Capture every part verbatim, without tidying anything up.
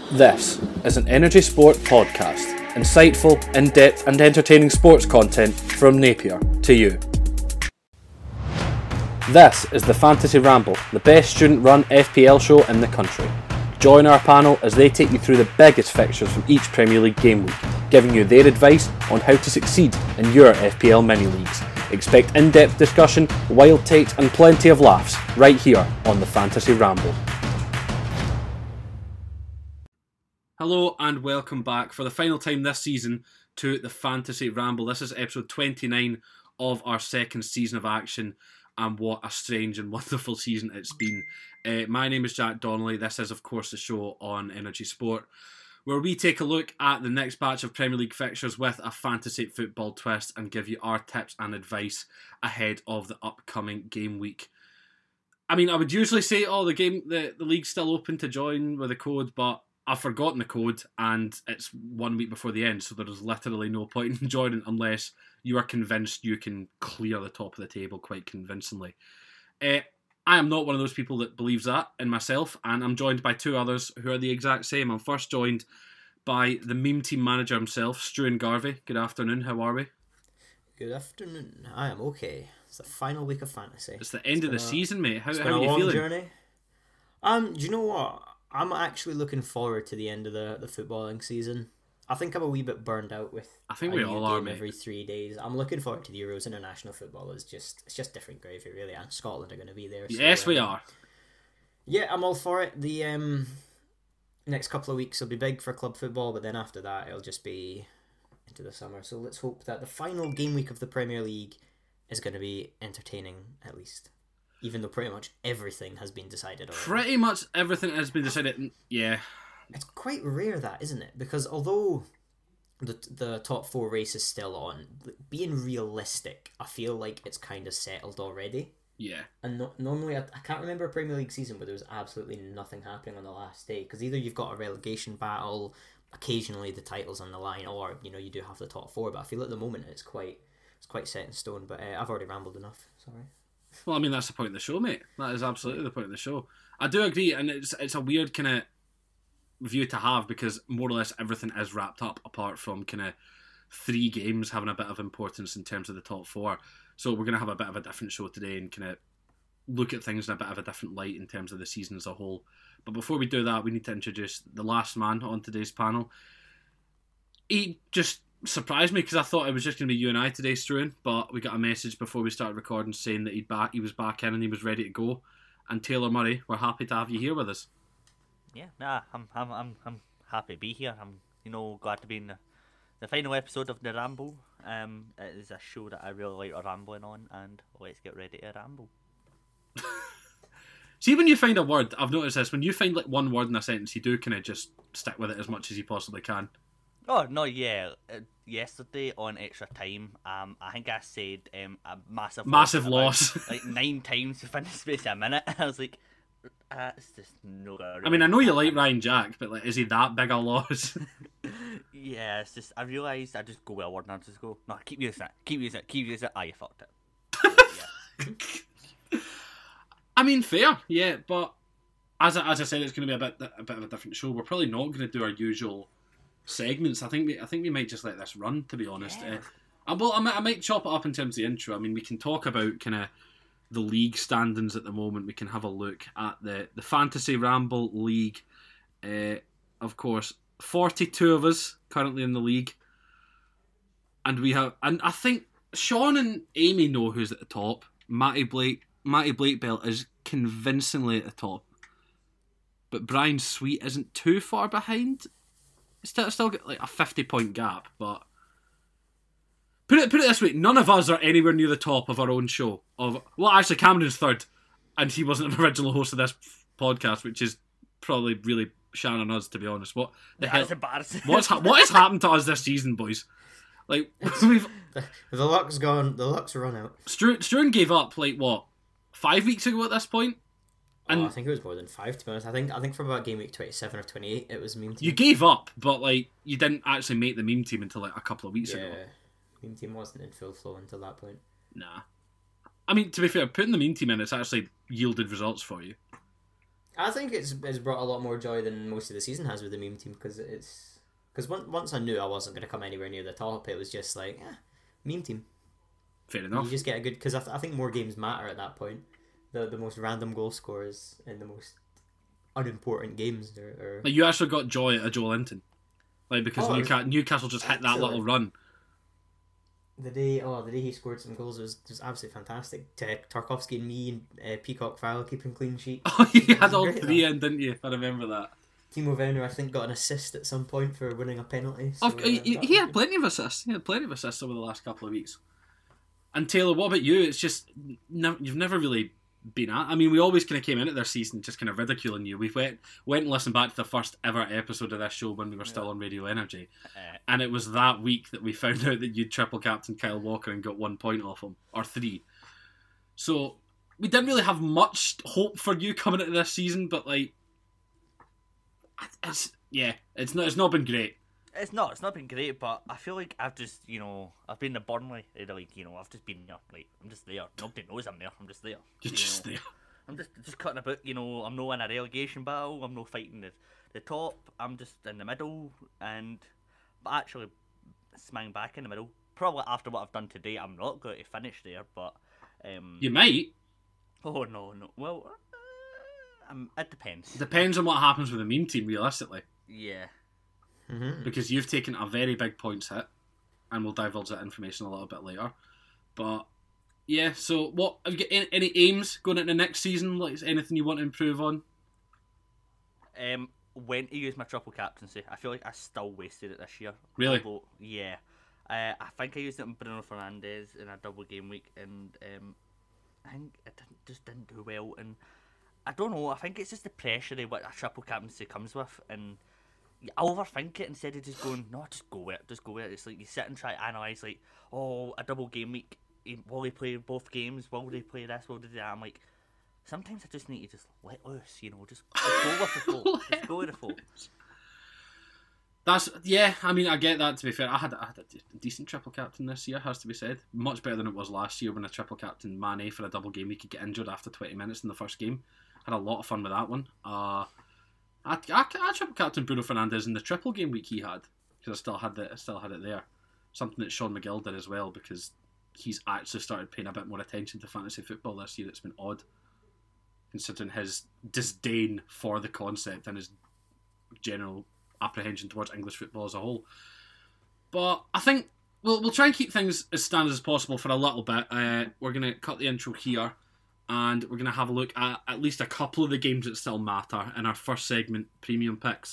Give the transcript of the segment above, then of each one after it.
This is an Energy Sport podcast. Insightful, in-depth and entertaining sports content from Napier to you. This is the Fantasy Ramble, the best student-run F P L show in the country. Join our panel as they take you through the biggest fixtures from each Premier League game week, giving you their advice on how to succeed in your F P L mini-leagues. Expect in-depth discussion, wild takes and plenty of laughs right here on the Fantasy Ramble. Hello and welcome back for the final time this season to the Fantasy Ramble. This is episode twenty-nine of our second season of action, and what a strange and wonderful season it's been. Uh, my name is Jack Donnelly. This is of course the show on Energy Sport, where we take a look at the next batch of Premier League fixtures with a fantasy football twist and give you our tips and advice ahead of the upcoming game week. I mean, I would usually say, oh, the game, the, the league's still open to join with a code, but I've forgotten the code and it's one week before the end, so there's literally no point in joining unless you are convinced you can clear the top of the table quite convincingly. Uh, I am not one of those people that believes that in myself, and I'm joined by two others who are the exact same. I'm first joined by the meme team manager himself, Struan Garvey. Good afternoon, how are we? Good afternoon. I am okay. It's the final week of fantasy. It's the end it's of the a, season, mate. How, it's how been are a you long feeling? Journey. Um, do you know what? I'm actually looking forward to the end of the, the footballing season. I think I'm a wee bit burned out with I think a we new all are, game mate. every three days. I'm looking forward to the Euros. International football is just it's just different gravy, really. And Scotland are going to be there. So, Yes, um, we are. Yeah, I'm all for it. The um, next couple of weeks will be big for club football, but then after that, it'll just be into the summer. So let's hope that the final game week of the Premier League is going to be entertaining, at least. Even though pretty much everything has been decided already. Pretty much everything has been decided. Yeah. It's quite rare that, isn't it? Because although the the top four race is still on, being realistic, I feel like it's kind of settled already. Yeah. And no, normally, I, I can't remember a Premier League season where there was absolutely nothing happening on the last day. Because either you've got a relegation battle, occasionally the title's on the line, or you know you do have the top four. But I feel at the moment it's quite it's quite set in stone. But uh, I've already rambled enough. Sorry. Well, I mean, that's the point of the show, mate. That is absolutely the point of the show. I do agree, and it's it's a weird kind of view to have because more or less everything is wrapped up apart from kind of three games having a bit of importance in terms of the top four. So we're going to have a bit of a different show today and kind of look at things in a bit of a different light in terms of the season as a whole. But before we do that, we need to introduce the last man on today's panel. He just surprised me because I thought it was just going to be you and I today, Struan, but we got a message before we started recording saying that he'd back, he was back in and he was ready to go. And Taylor Murray, we're happy to have you here with us. Yeah, nah, I'm I'm I'm I'm happy to be here. I'm you know glad to be in the, the final episode of the Ramble. Um, it is a show that I really like rambling on, and let's get ready to ramble. See, when you find a word, I've noticed this, when you find like one word in a sentence, you do kind of just stick with it as much as you possibly can. Oh no, yeah. Uh, yesterday on Extra Time, um, I think I said um a massive massive loss, loss, about, like nine times within the space of a minute. I was like, uh, it's just no. Really I mean, I know you like Ryan Jack, but like, is he that big a loss? Yeah, it's just I realised I just go with a word and I just go, no, keep using it, keep using it, keep using it. Ah, you fucked it. Yeah. I mean, fair, yeah, but as I, as I said, it's going to be a bit a bit of a different show. We're probably not going to do our usual segments. I think we I think we might just let this run, to be honest. Yeah. Uh, well, I might, I might chop it up in terms of the intro. I mean, we can talk about kind of the league standings at the moment. We can have a look at the, the Fantasy Ramble League. Uh, of course, forty-two of us currently in the league. And we have, and I think Sean and Amy know who's at the top. Matty Blake, Matty Blakebell is convincingly at the top. But Brian Sweet isn't too far behind. Still, still got like a fifty point gap, but put it put it this way: none of us are anywhere near the top of our own show. Of well, actually, Cameron's third, and he wasn't an original host of this podcast, which is probably really shining on us, to be honest. What the That's hell? embarrassing. What's ha- what has happened to us this season, boys? Like we've The, the luck's gone. The luck's run out. Struan, Struan gave up like what five weeks ago at this point. And oh, I think it was more than five, to be honest. I think I think from about game week twenty-seven or twenty-eight, it was meme team. You gave up, but like you didn't actually make the meme team until like a couple of weeks yeah, ago. Meme team wasn't in full flow until that point. Nah. I mean, to be fair, putting the meme team in, it's actually yielded results for you. I think it's it's brought a lot more joy than most of the season has with the meme team because it's because once I knew I wasn't going to come anywhere near the top, it was just like eh, meme team. Fair enough. You just get a good because I, th- I think more games matter at that point. The the most random goal scorers in the most unimportant games are. are... Like you actually got joy at a Joe Linton, like because Oh, Newcastle, Newcastle just hit that little excellent. run. The day, oh, the day he scored some goals was was absolutely fantastic. T- Tarkovsky and me and uh, Peacock File keeping clean sheet. Oh, you It had was all great, three that. in, didn't you? I remember that. Timo Werner, I think, got an assist at some point for winning a penalty. So, Oh, he, uh, he that he was had good. plenty of assists. He had plenty of assists over the last couple of weeks. And Taylor, what about you? It's just no, you've never really been at. I mean, we always kind of came into their season just kind of ridiculing you. We went went and listened back to the first ever episode of this show when we were still on Radio Energy, Uh, and it was that week that we found out that you'd triple captain Kyle Walker and got one point off him or three. So we didn't really have much hope for you coming into this season, but like, it's yeah, it's not it's not been great. It's not. It's not been great, but I feel like I've just, you know, I've been the Burnley. Like, you know, I've just been there. Like, I'm just there. Nobody knows I'm there. I'm just there. You're you just know. there. I'm just just cutting about. You know, I'm not in a relegation battle. I'm not fighting the the top. I'm just in the middle, and but actually, smack back in the middle. Probably after what I've done today, I'm not going to finish there. But um, You might. oh no, no. Well, uh, um, it depends. Depends on what happens with the meme team, realistically. Yeah. Mhm. Because you've taken a very big points hit, and we'll divulge that information a little bit later. But yeah, so what have you got any, any aims going into next season? Like anything you want to improve on? Um, when to use my triple captaincy, I feel like I still wasted it this year. Really? Although, yeah. Uh, I think I used it on Bruno Fernandes in a double game week, and um, I think it didn't, just didn't do well. And I don't know. I think it's just the pressure of what a triple captaincy comes with, and you overthink it instead of just going, no, just go with it, just go with it. It's like you sit and try to analyse, like, oh, a double game week. Will they play both games? Will they play this? Will they do that? I'm like, sometimes I just need to just let loose, you know, just, just go with the flow. Just go with the flow. That's yeah. I mean, I get that. To be fair, I had, I had a decent triple captain this year. Has to be said, much better than it was last year when a triple captain Mane for a double game week could get injured after twenty minutes in the first game. Had a lot of fun with that one. Uh, I, I, I triple captain Bruno Fernandes in the triple game week he had because I still had it. I still had it there. Something that Sean McGill did as well because he's actually started paying a bit more attention to fantasy football this year. It's been odd considering his disdain for the concept and his general apprehension towards English football as a whole. But I think we'll we'll try and keep things as standard as possible for a little bit. Uh, we're going to cut the intro here, and we're going to have a look at at least a couple of the games that still matter in our first segment, Premium Picks.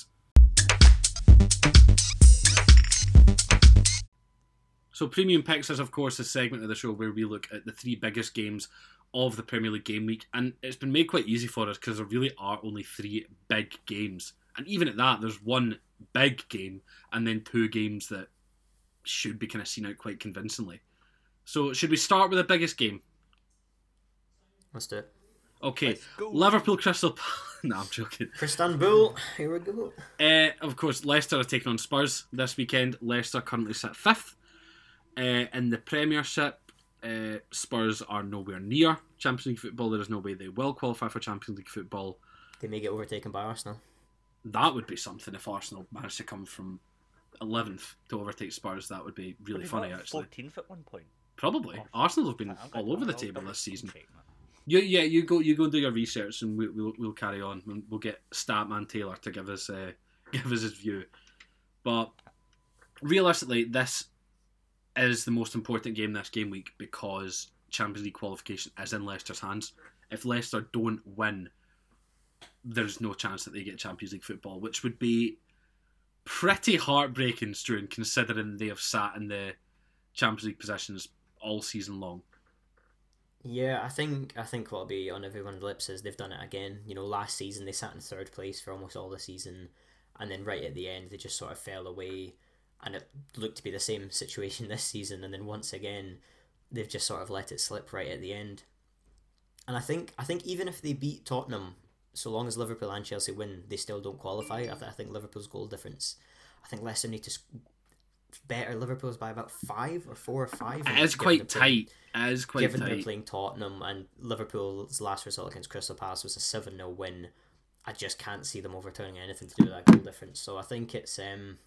So Premium Picks is, of course, a segment of the show where we look at the three biggest games of the Premier League game week, and it's been made quite easy for us because there really are only three big games. And even at that, there's one big game and then two games that should be kind of seen out quite convincingly. So should we start with the biggest game? Let's do it. Okay, Let's go. Liverpool Crystal Palace. No, I'm joking. For Istanbul, here we go. Uh, of course, Leicester are taking on Spurs this weekend. Leicester currently sit fifth. Uh, in the Premiership, uh, Spurs are nowhere near Champions League football. There is no way they will qualify for Champions League football. They may get overtaken by Arsenal. That would be something if Arsenal managed to come from eleventh to overtake Spurs. That would be really They funny, were actually. fourteenth at one point. Probably. Oh, Arsenal have been I'm gonna- all over the I'll table double this season. check that. You, yeah, you go, you go and do your research, and we, we'll we'll carry on. We'll, we'll get Statman Taylor to give us uh, give us his view. But realistically, this is the most important game this game week because Champions League qualification is in Leicester's hands. If Leicester don't win, there's no chance that they get Champions League football, which would be pretty heartbreaking, Struan, considering they have sat in the Champions League positions all season long. Yeah, I think I think what'll be on everyone's lips is they've done it again. You know, last season they sat in third place for almost all the season, and then right at the end they just sort of fell away, and it looked to be the same situation this season. And then once again, they've just sort of let it slip right at the end. And I think I think even if they beat Tottenham, so long as Liverpool and Chelsea win, they still don't qualify. I, th- I think Liverpool's goal difference. I think Leicester need to sc- better Liverpool's by about five or four or five. It is given quite they're playing- tight. It is quite Given they're tight. playing Tottenham, and Liverpool's last result against Crystal Palace was a seven nil win, I just can't see them overturning anything to do with that goal difference. So I think it's um,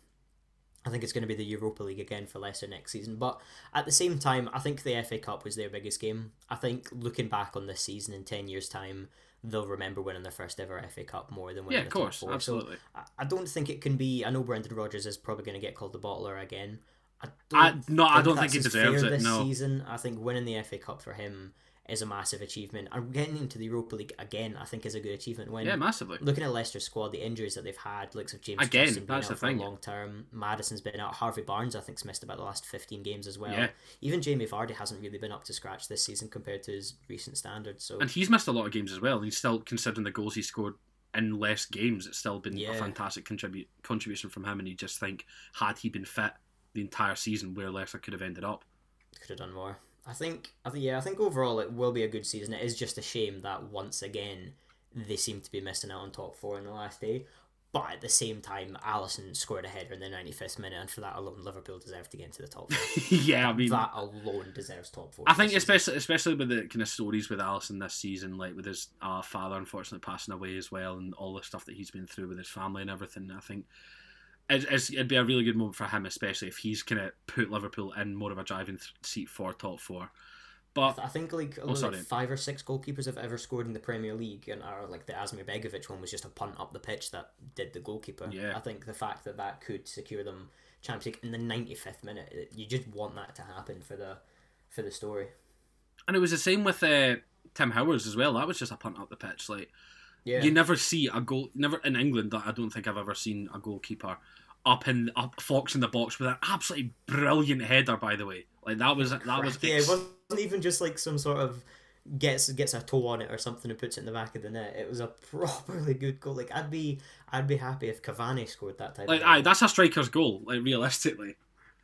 I think it's going to be the Europa League again for Leicester next season. But at the same time, I think the F A Cup was their biggest game. I think looking back on this season in ten years' time, they'll remember winning their first ever F A Cup more than winning Yeah, the of course, top four. absolutely. So I, I don't think it can be. I know Brendan Rodgers is probably going to get called the bottler again. I I, don't no, I don't that's think he as deserves fair it. this No, season. I think winning the F A Cup for him is a massive achievement. And getting into the Europa League again, I think, is a good achievement. When yeah, massively. looking at Leicester's squad, the injuries that they've had, looks of James Again, Justin being that's out the for thing. a long term. Madison's been out. Harvey Barnes, I think's missed about the last fifteen games as well. Yeah. Even Jamie Vardy hasn't really been up to scratch this season compared to his recent standards. So And he's missed a lot of games as well. And he's still, considering the goals he scored in less games, it's still been Yeah. a fantastic contribute contribution from him. And you just think, had he been fit the entire season, where Leicester could have ended up. could have done more. I think, I think, yeah, I think overall it will be a good season. It is just a shame that once again they seem to be missing out on top four in the last day. But at the same time, Alisson scored a header in the ninety-fifth minute, and for that alone, Liverpool deserve to get into the top four. yeah, I mean, that alone deserves top four. I think this season. especially especially with the kind of stories with Alisson this season, like with his uh, father unfortunately passing away as well, and all the stuff that he's been through with his family and everything. I think it's, it's, it'd be a really good moment for him, especially if he's kind of put Liverpool in more of a driving th- seat for top four. But I think like, Oh, like sorry. five or six goalkeepers have ever scored in the Premier League, and are like the Asmir Begovic one was just a punt up the pitch that did the goalkeeper. Yeah. I think the fact that that could secure them Champions League in the ninety-fifth minute, you just want that to happen for the for the story. and it was the same with uh, Tim Howard as well. That was just a punt up the pitch. Like Yeah, you never see a goal, never in England. I don't think I've ever seen a goalkeeper up in up Fox in the box with an absolutely brilliant header. By the way, like that was that was yeah, ex- it wasn't even just like some sort of gets gets a toe on it or something and puts it in the back of the net. It was a properly good goal. Like I'd be I'd be happy if Cavani scored that type like of aye, goal. that's a striker's goal. Like realistically.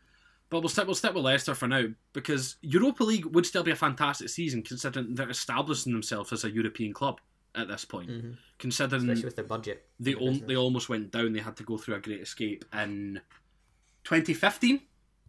But we'll stick, we'll stick with Leicester for now, because Europa League would still be a fantastic season considering they're establishing themselves as a European club at this point. Mm-hmm. Considering Especially with their budget. they in the al- business. they almost went down, they had to go through a great escape in twenty fifteen.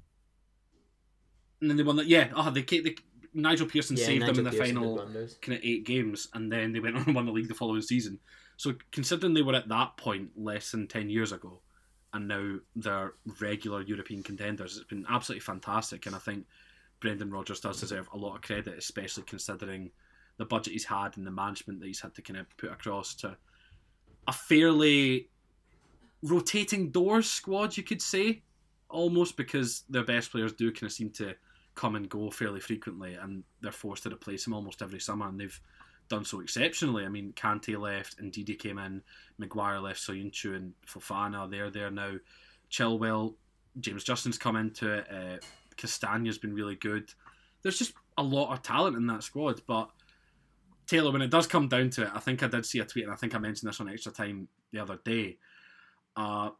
And then they won that. Yeah, oh, they, they Nigel Pearson Yeah, saved Nigel them in the Pearson did final wonders. kind of eight games, and then they went on and won the league the following season. So considering they were at that point less than ten years ago, and now they're regular European contenders, it's been absolutely fantastic. And I think Brendan Rodgers does deserve a lot of credit, especially considering the budget he's had and the management that he's had to kind of put across to a fairly rotating doors squad, you could say, almost, because their best players do kind of seem to come and go fairly frequently, and they're forced to replace them almost every summer, and they've done so exceptionally. I mean, Kante left, Ndidi came in, Maguire left, Soyuncu and Fofana, they're there now. Chilwell, James Justin's come into it, uh, Castagna's been really good. There's just a lot of talent in that squad, but Taylor, when it does come down to it, I think I did see a tweet, and I think I mentioned this on Extra Time the other day. Uh,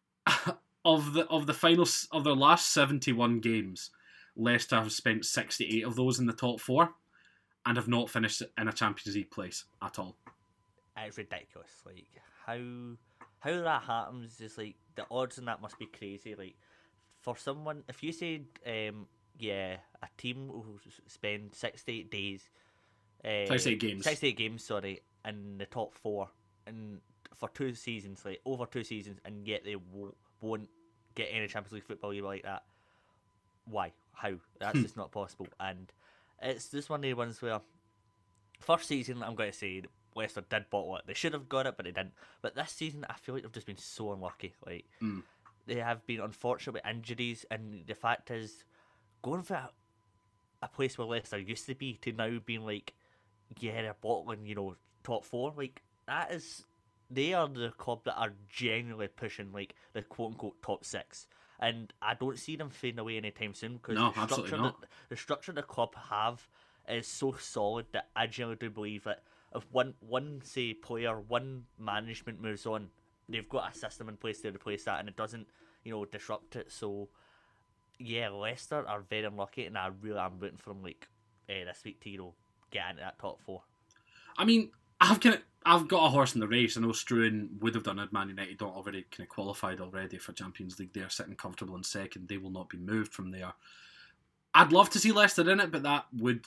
of the of the final of their last seventy-one games, Leicester have spent sixty-eight of those in the top four, and have not finished in a Champions League place at all. It's ridiculous. Like how how that happens is like the odds on that must be crazy. Like for someone, if you said, um, yeah, a team will spend sixty-eight days, uh, sixty-eight games, sixty-eight games, sorry, in the top four, and for two seasons, like over two seasons, and yet they won't, won't get any Champions League football year like that. Why? How? That's just not possible. And it's just one of the ones where first season, I'm going to say Leicester did bottle it. They should have got it, but they didn't. But this season, I feel like they've just been so unlucky. Like Mm. they have been unfortunate with injuries, and the fact is, going for a, a place where Leicester used to be to now being like, yeah, they're bottling, you know, top four. Like that is, they are the club that are genuinely pushing like the quote unquote top six. And I don't see them fading away anytime soon, because No, the absolutely structure not. that the structure the club have is so solid that I genuinely do believe that if one one say player, one management moves on, they've got a system in place to replace that, and it doesn't, you know, disrupt it. So yeah, Leicester are very unlucky, and I really am rooting for them like uh, this week to, you know, get into that top four. I mean, I've kind of, I've got a horse in the race. I know Struan would have done it. Man United don't already kind of qualified already for Champions League. They're sitting comfortable in second. They will not be moved from there. I'd love to see Leicester in it, but that would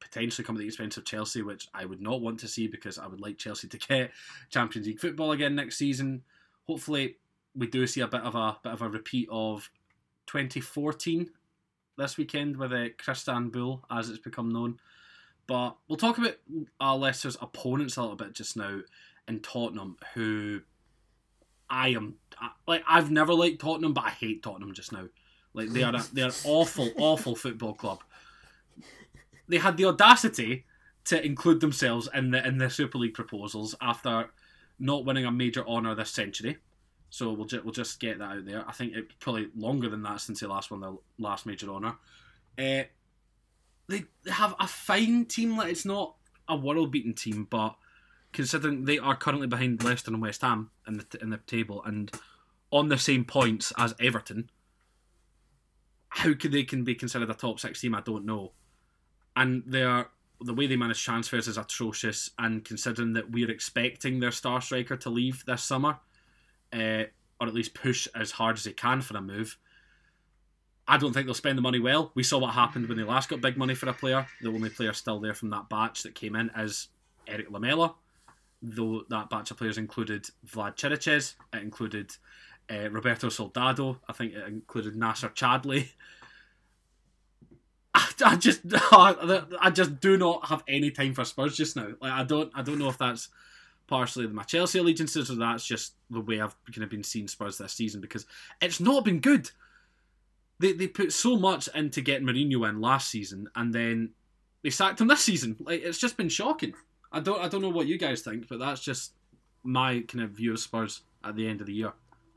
potentially come at the expense of Chelsea, which I would not want to see because I would like Chelsea to get Champions League football again next season. Hopefully, we do see a bit of a bit of a repeat of twenty fourteen this weekend with uh, Istanbul, as it's become known. But we'll talk about our Leicester's opponents a little bit just now in Tottenham, who I am like. I've never liked Tottenham, but I hate Tottenham just now. Like they are, a, they are an awful, awful football club. They had the audacity to include themselves in the in the Super League proposals after not winning a major honour this century. So we'll just we'll just get that out there. I think it's probably longer than that since they last won the last major honour. Uh, they they have a fine team. Like it's not a world-beating team, but considering they are currently behind Leicester and West Ham in the in the table and on the same points as Everton, how could they can be considered a top six team? I don't know. And they're the way they manage transfers is atrocious. And considering that we're expecting their star striker to leave this summer, uh, or at least push as hard as they can for a move, I don't think they'll spend the money well. We saw what happened when they last got big money for a player. The only player still there from that batch that came in is Eric Lamela. Though that batch of players included Vlad Chiriches, it included uh, Roberto Soldado, I think it included Nasser Chadley. I, I just, I just do not have any time for Spurs just now. Like I don't, I don't know if that's partially my Chelsea allegiances or that's just the way I've kind of been seeing Spurs this season because it's not been good. They they put so much into getting Mourinho in last season and then they sacked him this season. Like it's just been shocking. I don't, I don't know what you guys think, but that's just my kind of view of Spurs at the end of the year.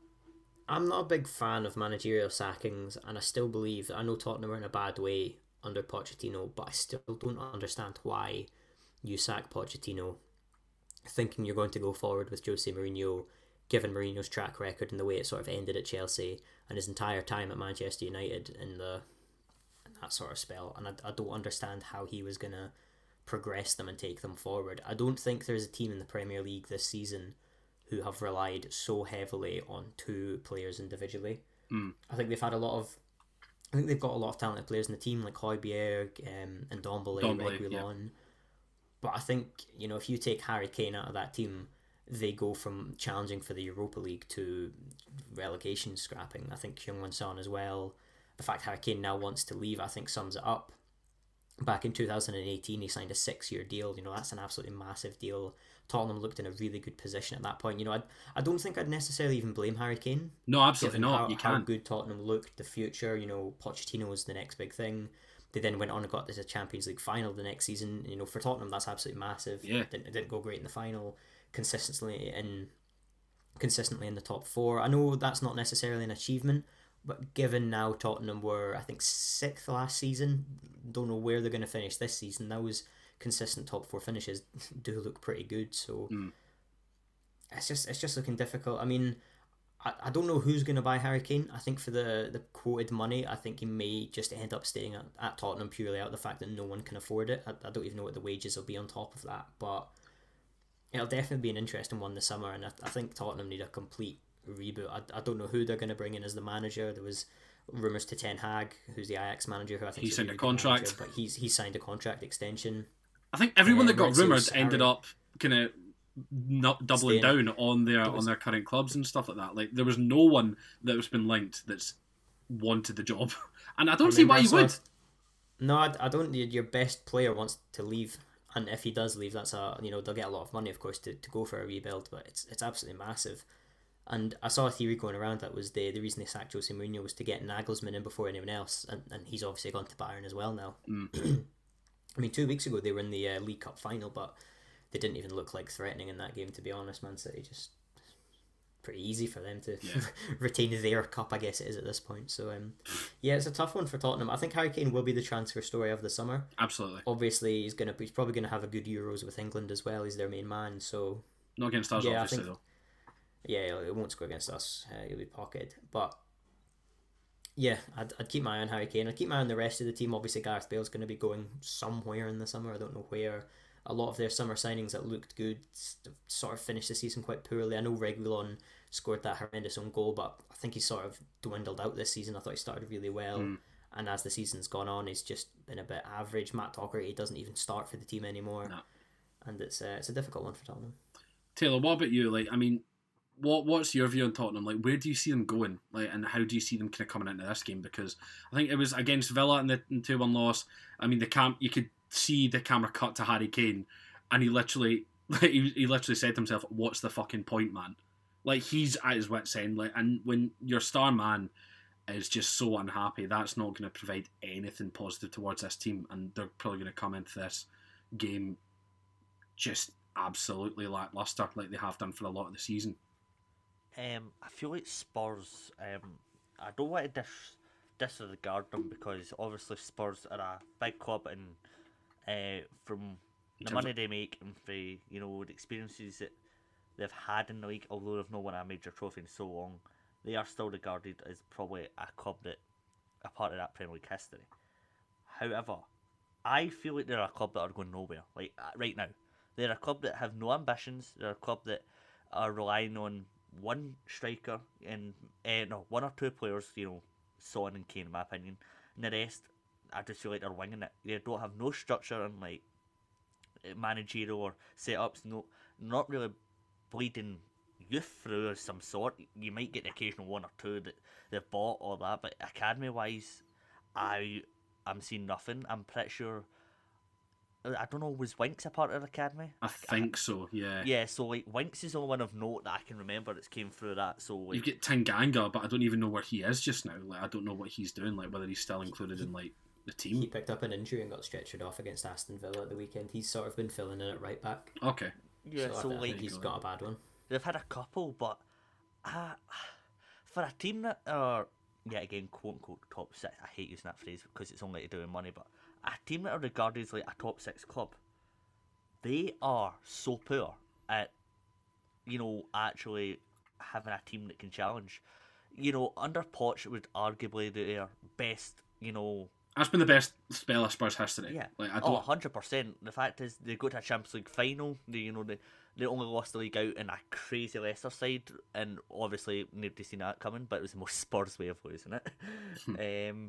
I'm not a big fan of managerial sackings, and I still believe that I know Tottenham are in a bad way under Pochettino, but I still don't understand why you sack Pochettino thinking you're going to go forward with Jose Mourinho, given Mourinho's track record and the way it sort of ended at Chelsea and his entire time at Manchester United in the in that sort of spell. And I, I don't understand how he was going to progress them and take them forward. I don't think there's a team in the Premier League this season who have relied so heavily on two players individually. Mm. I think they've had a lot of I think they've got a lot of talented players in the team like Højbjerg um, and Ndombele, Reguilon. Yeah. But I think, you know, if you take Harry Kane out of that team, they go from challenging for the Europa League to relegation scrapping. I think Heung-Min Son as well. The fact Harry Kane now wants to leave, I think sums it up. Back in two thousand eighteen, he signed a six-year deal. You know, that's an absolutely massive deal. Tottenham looked in a really good position at that point. You know, I I don't think I'd necessarily even blame Harry Kane. No, absolutely not. How, you how can't. good Tottenham looked, the future. You know, Pochettino was the next big thing. They then went on and got to the Champions League final the next season. You know, for Tottenham, that's absolutely massive. Yeah. It didn't, it didn't go great in the final. Consistently in, consistently in the top four. I know that's not necessarily an achievement, but given now Tottenham were, I think, sixth last season, don't know where they're going to finish this season. Those consistent top four finishes do look pretty good. So mm. it's just it's just looking difficult. I mean, I, I don't know who's going to buy Harry Kane. I think for the, the quoted money, I think he may just end up staying at, at Tottenham purely out of the fact that no one can afford it. I, I don't even know what the wages will be on top of that, but it'll definitely be an interesting one this summer, and I, I think Tottenham need a complete reboot. I, I don't know who they're going to bring in as the manager. There was rumours to Ten Hag, who's the Ajax manager, who I think he is signed a, really a contract, manager, but he's he signed a contract extension. I think everyone uh, that got Renzo rumoured Sarri. ended up kind of not doubling Staying. down on their was- on their current clubs and stuff like that. Like there was no one that's been linked that's wanted the job, and I don't see remember why I you saw- would. No, I, I don't. Your best player wants to leave, and if he does leave, that's a you know they'll get a lot of money, of course, to, to go for a rebuild. But it's it's absolutely massive. And I saw a theory going around that was the the reason they sacked Jose Mourinho was to get Nagelsmann in before anyone else, and, and he's obviously gone to Bayern as well now. Mm. I mean, two weeks ago they were in the uh, League Cup final, but they didn't even look like threatening in that game. To be honest, Man City just pretty easy for them to Yeah. retain their cup, I guess it is at this point. So um, yeah, it's a tough one for Tottenham. I think Harry Kane will be the transfer story of the summer. Absolutely. Obviously, he's gonna he's probably gonna have a good Euros with England as well. He's their main man, so Not against us, Yeah, I obviously, think- though. yeah, it won't score against us. Uh, he'll be pocketed. But yeah, I'd, I'd keep my eye on Harry Kane. I'd keep my eye on the rest of the team. Obviously, Gareth Bale's going to be going somewhere in the summer. I don't know where. A lot of their summer signings that looked good sort of finished the season quite poorly. I know Reguilon scored that horrendous own goal, but I think he's sort of dwindled out this season. I thought he started really well. Mm. and as the season's gone on, he's just been a bit average. Matt Docherty doesn't even start for the team anymore, No. and it's uh, it's a difficult one for Tottenham. Taylor, what about you? Like, I mean, what what's your view on Tottenham? Like, where do you see them going? Like, and how do you see them kind of coming into this game? Because I think it was against Villa in the two one loss. I mean, the cam you could see the camera cut to Harry Kane, and he literally he, he literally said to himself, "What's the fucking point, man?" Like, he's at his wit's end. Like, and when your star man is just so unhappy, that's not going to provide anything positive towards this team, and they're probably going to come into this game just absolutely lackluster, like they have done for a lot of the season. Um, I feel like Spurs. Um, I don't want to dis- disregard them because obviously Spurs are a big club, and uh, from the money they make and for you know the experiences that they've had in the league, although they've not won a major trophy in so long, they are still regarded as probably a club that a part of that Premier League history. However, I feel like they're a club that are going nowhere. Like right now, they're a club that have no ambitions. They're a club that are relying on one striker and uh, no one or two players. You know, Son and Kane, in my opinion, and the rest, I just feel like they're winging it. They don't have no structure and like managerial or setups. No, not really bleeding youth through of some sort. You might get the occasional one or two that they've bought or that, but academy wise, I I'm seeing nothing. I'm pretty sure. I don't know. Was Winks a part of the academy? I think I, so. Yeah. Yeah. So like Winks is the only one of note that I can remember that's came through that. So like, you get Tanganga, but I don't even know where he is just now. Like I don't know what he's doing. Like whether he's still included in like the team. He picked up an injury and got stretchered off against Aston Villa at the weekend. He's sort of been filling in at right back. Okay. Yeah. So, So, I, I like think he's got a bad one. They've had a couple, but uh, for a team that are yeah again quote unquote top six. I hate using that phrase because it's only to do with money, but a team that are regarded as like a top six club, they are so poor at you know actually having a team that can challenge. You know, under Poch would arguably their best. You know, that's been the best spell of Spurs history. Yeah, like I oh, don't. hundred percent. The fact is, they go to a Champions League final. They, you know, they they only lost the league out in a crazy Leicester side, and obviously nobody's seen that coming. But it was the most Spurs way of losing it. um,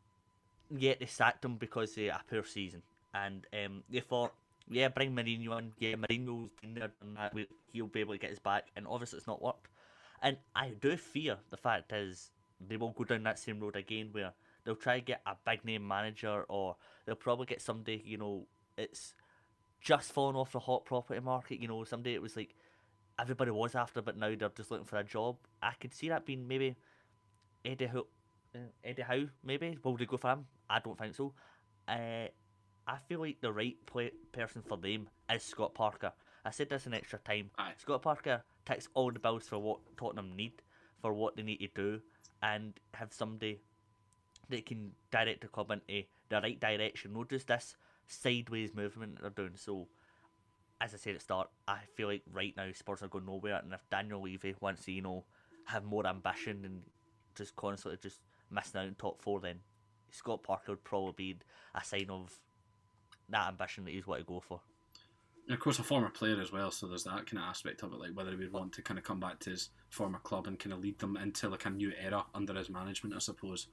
yet they sacked him because of a poor season, and um, they thought, yeah, bring Mourinho in. Yeah, Mourinho's been there, and that he'll be able to get his back. And obviously, it's not worked. And I do fear the fact is they will go down that same road again, where they'll try to get a big name manager, or they'll probably get somebody, you know, it's just fallen off the hot property market, you know, somebody it was like everybody was after, but now they're just looking for a job. I could see that being maybe Eddie Howe, uh, Eddie Howe, maybe. Will they go for him? I don't think so. Uh, I feel like the right play- person for them is Scott Parker. I said this in extra time. Aye. Scott Parker ticks all the bills for what Tottenham need, for what they need to do, and have somebody that can direct the club into the right direction, not just this sideways movement that they're doing. So, as I said at the start, I feel like right now Spurs are going nowhere, and if Daniel Levy wants to, you know, have more ambition and just constantly just missing out in top four, then Scott Parker would probably be a sign of that ambition that he's want to go for. And of course, a former player as well, so there's that kind of aspect of it, like whether he would want to kind of come back to his former club and kind of lead them into like a new era under his management, I suppose.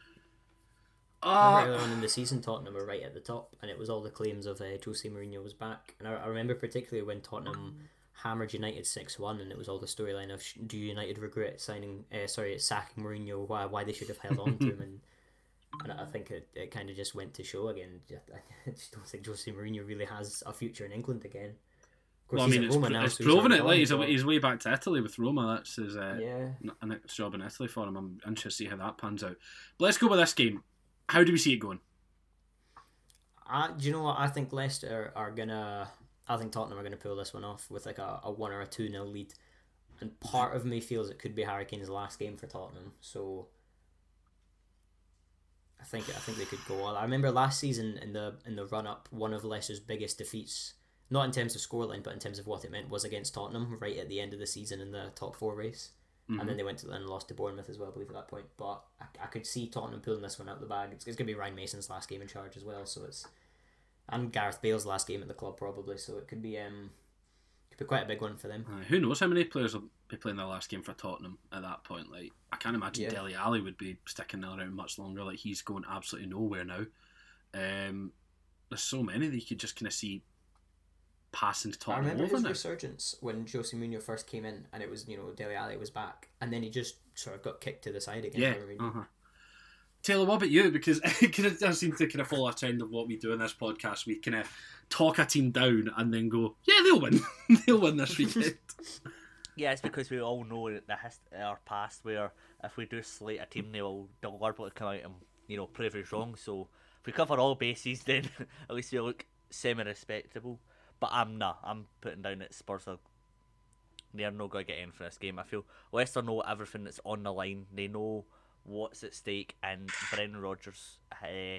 Uh, earlier on in the season, Tottenham were right at the top, and it was all the claims of uh, Jose Mourinho was back. And I, I remember particularly when Tottenham hammered United six one, and it was all the storyline of do United regret signing, uh, sorry, sacking Mourinho, why why they should have held on to him, and and I think it, it kind of just went to show again. I just don't think Jose Mourinho really has a future in England again. Of course, Well, I mean, it's, now, it's so proven he's it. on Like he's, but- he's way back to Italy with Roma. That's his uh, yeah. a next job in Italy for him. I'm interested to see how that pans out. But let's go with this game. How do we see it going? I, do you know what? I think Leicester are gonna. I think Tottenham are gonna pull this one off with like a, a one or a two nil lead, and part of me feels it could be Harry Kane's last game for Tottenham. So I think I think they could go all. I remember last season in the in the run up, one of Leicester's biggest defeats, not in terms of scoreline, but in terms of what it meant, was against Tottenham right at the end of the season in the top four race. Mm-hmm. And then they went to and lost to Bournemouth as well, I believe, at that point. But I, I could see Tottenham pulling this one out of the bag. It's, it's going to be Ryan Mason's last game in charge as well, so it's and Gareth Bale's last game at the club probably. So it could be um could be quite a big one for them. Uh, who knows how many players will be playing their last game for Tottenham at that point. Like, I can't imagine Yeah. Dele Alli would be sticking around much longer. Like, he's going absolutely nowhere now. Um, there's so many that you could just kind of see passing to I Tottenham remember over his now. resurgence when Jose Mourinho first came in, and it was, you know, Dele Alli was back, and then he just sort of got kicked to the side again. Yeah. by Mourinho. Uh-huh. Taylor, what about you? Because it does seem to kind of follow a trend of what we do in this podcast. We kind of talk a team down and then go, yeah, they'll win. They'll win this weekend. Yeah, it's because we all know that the hist- our past where if we do slate a team, they will deliberately come out and, you know, prove us wrong. So if we cover all bases, then at least we look semi-respectable. But I'm not. I'm putting down that Spurs are they're not going to get in for this game. I feel Leicester know everything that's on the line. They know what's at stake, and Brendan Rodgers uh,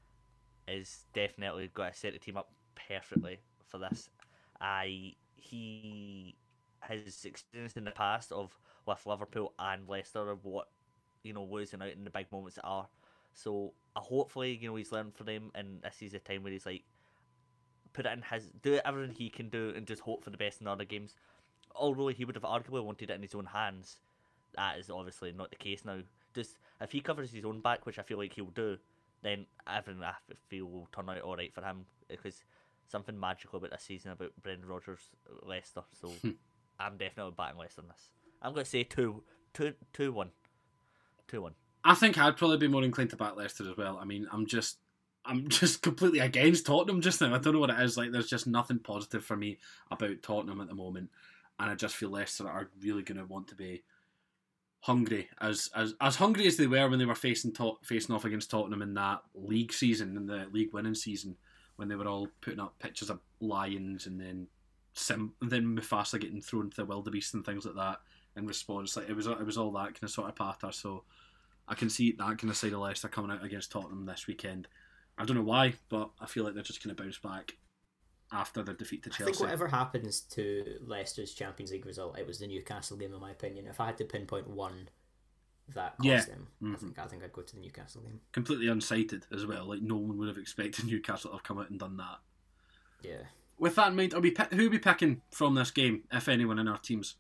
is definitely going to set the team up perfectly for this. I he has experience in the past of with Liverpool and Leicester of what, you know, losing out in the big moments are. So uh, hopefully, you know, he's learned from them, and this is a time where he's like put it in his do everything he can do and just hope for the best in other games. Although he would have arguably wanted it in his own hands, that is obviously not the case now. Just if he covers his own back, which I feel like he'll do, then everything I feel will turn out all right for him, because something magical about this season about Brendan Rodgers, Leicester. So I'm definitely backing Leicester in this. I'm going to say two, two, two, one, two, one. I think I'd probably be more inclined to back Leicester as well. I mean, I'm just, I'm just completely against Tottenham just now. I don't know what it is. Like, there's just nothing positive for me about Tottenham at the moment, and I just feel Leicester are really going to want to be hungry, as as as hungry as they were when they were facing to- facing off against Tottenham in that league season, in the league winning season, when they were all putting up pictures of lions and then Sim, and then Mufasa getting thrown to the wildebeest and things like that in response. Like, it was it was all that kind of sort of patter. So I can see that kind of side of Leicester coming out against Tottenham this weekend. I don't know why, but I feel like they're just going to bounce back after their defeat to I Chelsea. think whatever happens to Leicester's Champions League result, it was the Newcastle game, in my opinion. If I had to pinpoint one that cost Yeah. them, Mhm. I think I think I'd go to the Newcastle game. Completely unsighted as well. Like, no one would have expected Newcastle to have come out and done that. Yeah. With that in mind, are we pick, who are we picking from this game, if anyone in our teams?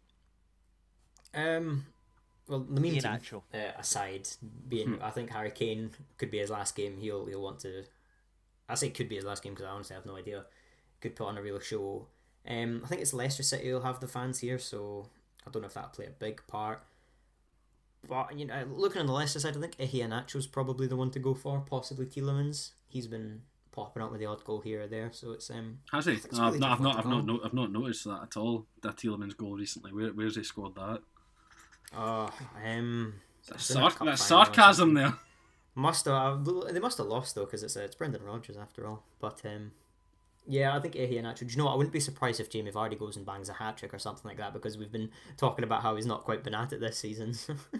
Um. Well, the main Ian team Atchell. uh, aside, being Hmm. I think Harry Kane could be his last game. He'll he'll want to. I say could be his last game because I honestly have no idea. Could put on a real show. Um, I think it's Leicester City who'll have the fans here, so I don't know if that'll play a big part. But, you know, looking on the Leicester side, I think Iheanacho's probably the one to go for, possibly Tielemans. He's been popping up with the odd goal here or there, so it's um. Has he? I think it's No, I've really not, I've tough not, one I've to not, call. no, I've not noticed that at all. That Tielemans goal recently. Where, where's he scored that? Oh, um. That's, it's in a sar- cup that's final or sarcasm something. there. Must have they must have lost though because it's uh, it's Brendan Rodgers after all. But um, yeah, I think Iheanacho. Do you know what? I wouldn't be surprised if Jamie Vardy goes and bangs a hat trick or something like that because we've been talking about how he's not quite been at it this season.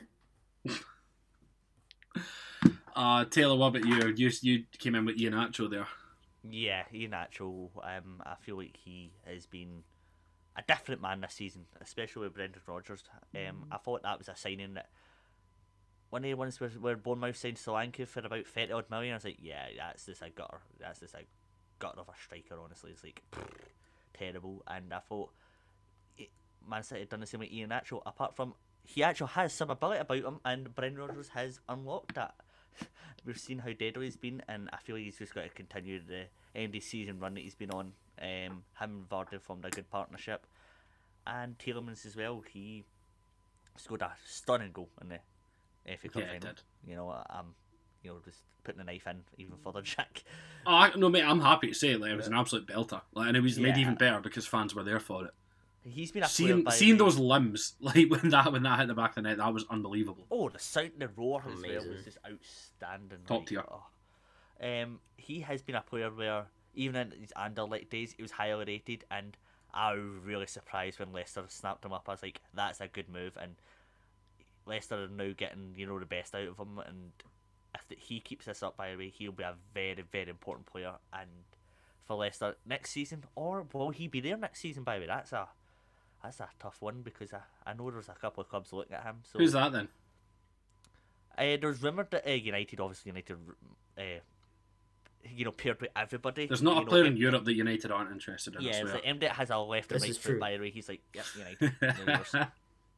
Uh, Taylor, what about you? You you came in with Iheanacho there. Yeah, Ian Atchell, um, I feel like he has been a different man this season, especially with Brendan Rodgers. Um, I thought that was a signing that when they once were, were Bournemouth signed Solanke for about thirty odd million, I was like, yeah, that's just a gutter. That's just a gutter of a striker, honestly. It's like, terrible. And I thought it, Man City had done the same with Ian Atchell, apart from he actually has some ability about him, and Brendan Rodgers has unlocked that. We've seen how deadly he's been, and I feel like he's just got to continue the end of the season run that he's been on. Um, him and Vardy formed a good partnership, and Tielemans as well. He scored a stunning goal in the F A Cup Yeah, he final. did. You know, I'm, you know, just putting the knife in even further, Jack. Oh, I, no, mate, I'm happy to say it. Like, it was an absolute belter. Like, and it was made Yeah. even better because fans were there for it. He's been a player Seeing by seeing the- those limbs, like when that when that hit the back of the net, that was unbelievable. Oh, the sound, the roar as well Amazing. was just outstanding. Top like, tier. oh. Um, he has been a player where even in his Anderlecht days, he was highly rated, and I was really surprised when Leicester snapped him up. I was like, that's a good move, and Leicester are now getting, you know, the best out of him, and if the, he keeps this up, by the way, he'll be a very, very important player, and for Leicester next season, or will he be there next season, by the way? That's a that's a tough one, because I, I know there's a couple of clubs looking at him. So Who's that then? uh, there's rumoured that uh, United, obviously United, uh, you know, paired with everybody. There's not you a know, player M- in Europe that United aren't interested in. I Yeah, it's swear. like M D has a left and This right is foot, true. by the way. He's like, yes, United. no yours.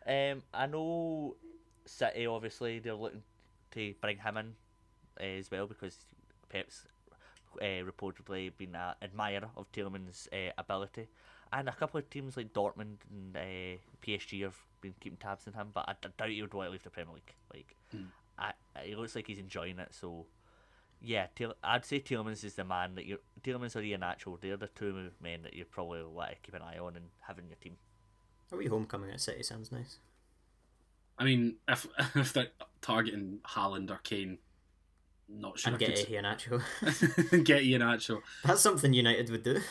Um, I know City, obviously, they're looking to bring him in uh, as well because Pep's uh, reportedly been an admirer of Tielemans' uh, ability. And a couple of teams like Dortmund and uh, P S G have been keeping tabs on him, but I, I doubt he would want to leave the Premier League. Like, mm. I, it looks like he's enjoying it, so yeah, Tiel- I'd say Tielemans is the man that you Tielemans or Iheanacho. They're the two men that you probably want to keep an eye on and have in your team. A wee homecoming at City sounds nice. I mean, if if they're targeting Haaland or Kane, not sure. And get Iheanacho. Get Iheanacho. That's something United would do.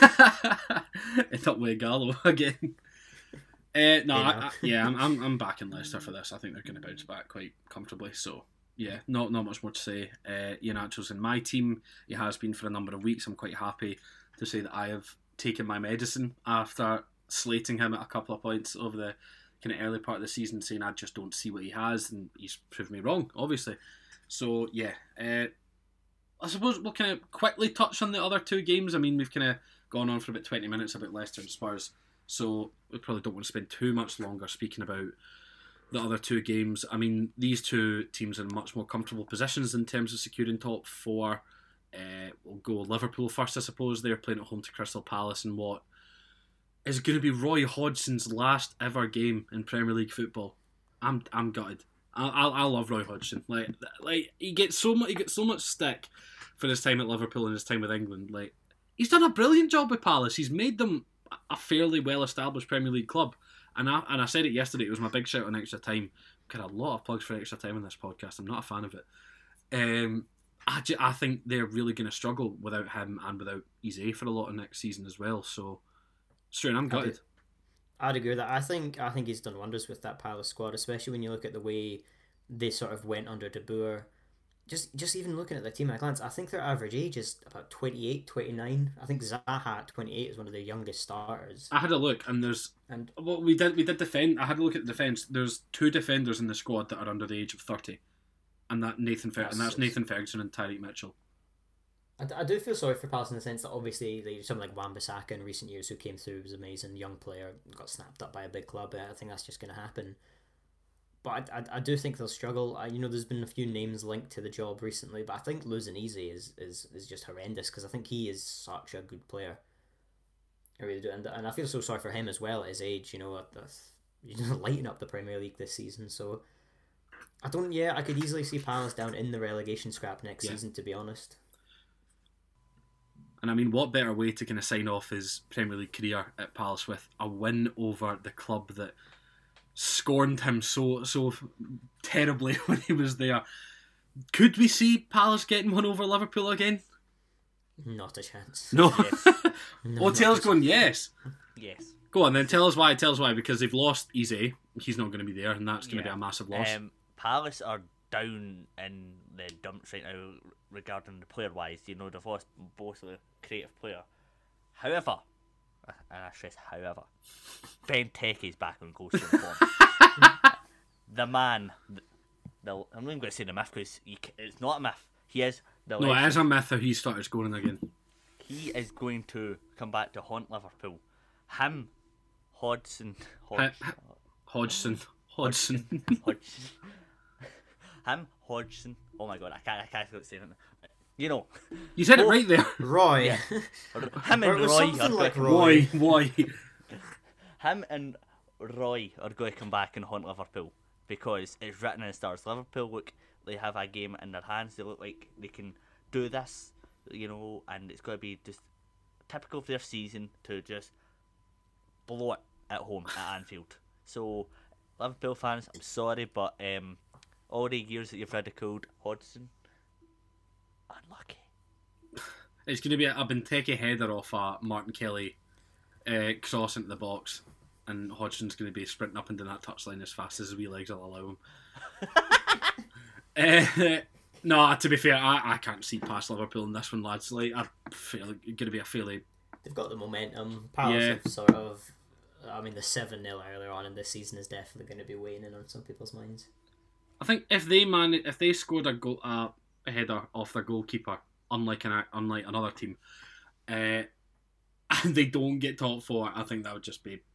It's up with Gallo again. Uh, no, I, I, yeah, I'm, I'm I'm backing Leicester for this. I think they're going to bounce back quite comfortably. So yeah, not not much more to say. Uh, Iheanacho's in my team. He has been for a number of weeks. I'm quite happy to say that I have taken my medicine after slating him at a couple of points over the kind of early part of the season, saying I just don't see what he has, and he's proved me wrong, obviously. So yeah, uh, I suppose we'll kind of quickly touch on the other two games. I mean, we've kind of gone on for about twenty minutes about Leicester and Spurs, so we probably don't want to spend too much longer speaking about the other two games. I mean, these two teams are in much more comfortable positions in terms of securing top four. Uh, we'll go Liverpool first, I suppose. They're playing at home to Crystal Palace in what is going to be Roy Hodgson's last ever game in Premier League football. I'm I'm gutted. I I, I love Roy Hodgson. Like like he gets so much he gets so much stick for his time at Liverpool and his time with England. Like he's done a brilliant job with Palace. He's made them a fairly well-established Premier League club. And I and I said it yesterday. It was my big shout on Extra Time. I've got a lot of plugs for Extra Time on this podcast. I'm not a fan of it. Um, I, ju- I think they're really going to struggle without him and without Eze for a lot of next season as well. So, straight, I'm gutted. I'd, I'd agree with that. I think I think he's done wonders with that Palace squad, especially when you look at the way they sort of went under De Boer. Just just even looking at the team at a glance, I think their average age is about twenty-eight, twenty-nine. I think Zaha at twenty-eight is one of the youngest starters. I had a look, and there's and well, we did we did defend. I had a look at the defence. There's two defenders in the squad that are under the age of thirty, and that Nathan Fer- that's and that's Nathan Ferguson and Tyreek Mitchell. I, I do feel sorry for Palace in the sense that obviously like, someone like Wan-Bissaka in recent years who came through was an amazing young player, got snapped up by a big club. I think that's just going to happen. But I, I, I do think they'll struggle. I, you know, there's been a few names linked to the job recently, but I think losing Eze is, is, is just horrendous because I think he is such a good player. I really do, and, and I feel so sorry for him as well at his age. You know, at the, you know, lighting up the Premier League this season. So I don't. Yeah, I could easily see Palace down in the relegation scrap next yeah. season. To be honest. And I mean, what better way to kind of sign off his Premier League career at Palace with a win over the club that scorned him so so terribly when he was there. Could we see Palace getting one over Liverpool again? Not a chance. No. Yes. no well, tell us going yes. Yes. Go on then. Tell us why. Tell us why. Because they've lost Eze. He's not going to be there, and that's going yeah. to be a massive loss. Um, Palace are down in the dumps right now regarding the player wise. You know, they've lost both of the creative player. However, and I stress however, Benteke's back on goal scoring form. The man, the, the, I'm not even going to say the myth because it's not a myth. He is the No, legend. it is a myth that he started scoring again. He is going to come back to haunt Liverpool. Him, Hodgson, Hodge, H- Hodgson, Hodgson, Hodgson. Him, Hodgson. Oh my god, I can't, I can't say it. You know, you said oh, it right there. Roy. Yeah. Him and Roy are like Roy. Roy. Him and Roy are going to come back and haunt Liverpool because it's written in the stars. Liverpool look, they have a game in their hands. They look like they can do this, you know, and it's going to be just typical of their season to just blow it at home at Anfield. So, Liverpool fans, I'm sorry, but um, all the years that you've ridiculed Hodgson, unlucky. It's going to be a, a Benteke header off a Martin Kelly uh, cross into the box, and Hodgson's going to be sprinting up and down that touchline as fast as his wee legs will allow him. uh, no, to be fair, I, I can't see past Liverpool in this one, lads. Like, I feel like it's going to be a fairly... They've got the momentum. Palace Yeah. have sort of... I mean, the seven nil earlier on in this season is definitely going to be weighing in on some people's minds. I think if they man, if they scored a goal, uh, a header off their goalkeeper, unlike an unlike another team, uh, and they don't get top four, I think that would just be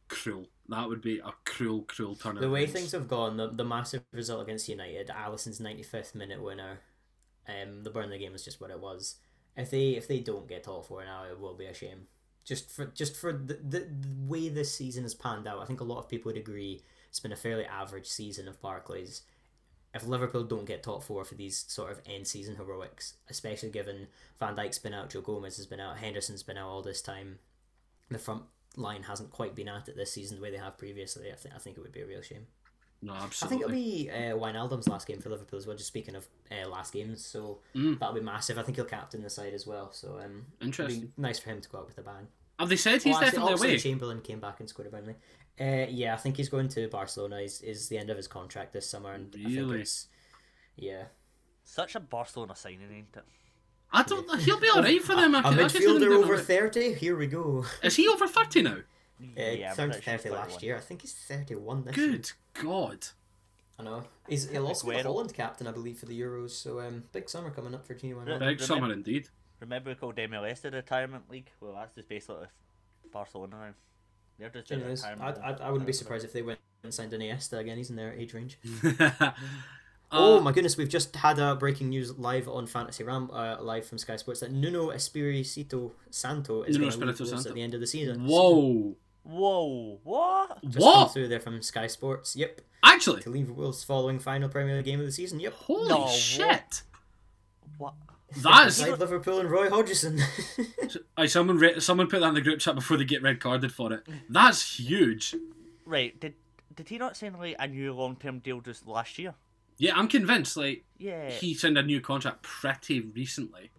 cruel. That would be a cruel, cruel turn of The way events. things have gone, the, the massive result against United, Alisson's ninety-fifth minute winner, um, the Burnley game was just what it was. If they if they don't get top four now, it will be a shame. Just for just for the, the, the way this season has panned out, I think a lot of people would agree it's been a fairly average season of Barclays. If Liverpool don't get top four for these sort of end season heroics, especially given Van Dijk's been out, Joe Gomez has been out, Henderson's been out all this time, the front line hasn't quite been at it this season the way they have previously. I think I think it would be a real shame. No, I think absolutely. it'll be uh, Wijnaldum's last game for Liverpool as well. Just speaking of uh, last games, so Mm. that'll be massive. I think he'll captain the side as well. So um, Interesting. it'd be nice for him to go out with a bang. Have they said he's Oh, actually, definitely away? Oxlade-Chamberlain came back and scored a Burnley. Uh, yeah, I think he's going to Barcelona. Is is the end of his contract this summer, and I think Really? it's yeah. Such a Barcelona signing, ain't it? I don't. He'll be all right for them. I A can, I can see them midfielder doing over all right. thirty. Here we go. Is he over thirty now? Uh, yeah, I'm turned pretty sure thirty it's last thirty-one. year. I think he's thirty-one this year. Good God. I know. He's he'll also be the Aguero. Holland captain, I believe, for the Euros. So um, big summer coming up for Gini Wijnaldum. Right. Big Remember- summer indeed. Remember we called M L S the retirement league? Well, that's just basically Barcelona now. They're just in Anyways, retirement. I, I, I wouldn't be surprised if they went and signed Iniesta again. He's in their age range. Uh, Oh my goodness, we've just had a breaking news live on Fantasy Ram, uh, live from Sky Sports, that Nuno Espirito Santo is Nuno going to leave Espirito Wolves Santo. at the end of the season. Whoa. Whoa! What? Just come What? through there from Sky Sports. Yep. Actually, To leave Wolves following final Premier League game of the season. Yep. holy No, what? shit. What? That's. Beside Liverpool and Roy Hodgson. Aye, someone re- someone put that in the group chat before they get red carded for it. That's huge. Right? Did did he not sign like a new long term deal just last year? Yeah, I'm convinced. Like Yeah. he signed a new contract pretty recently.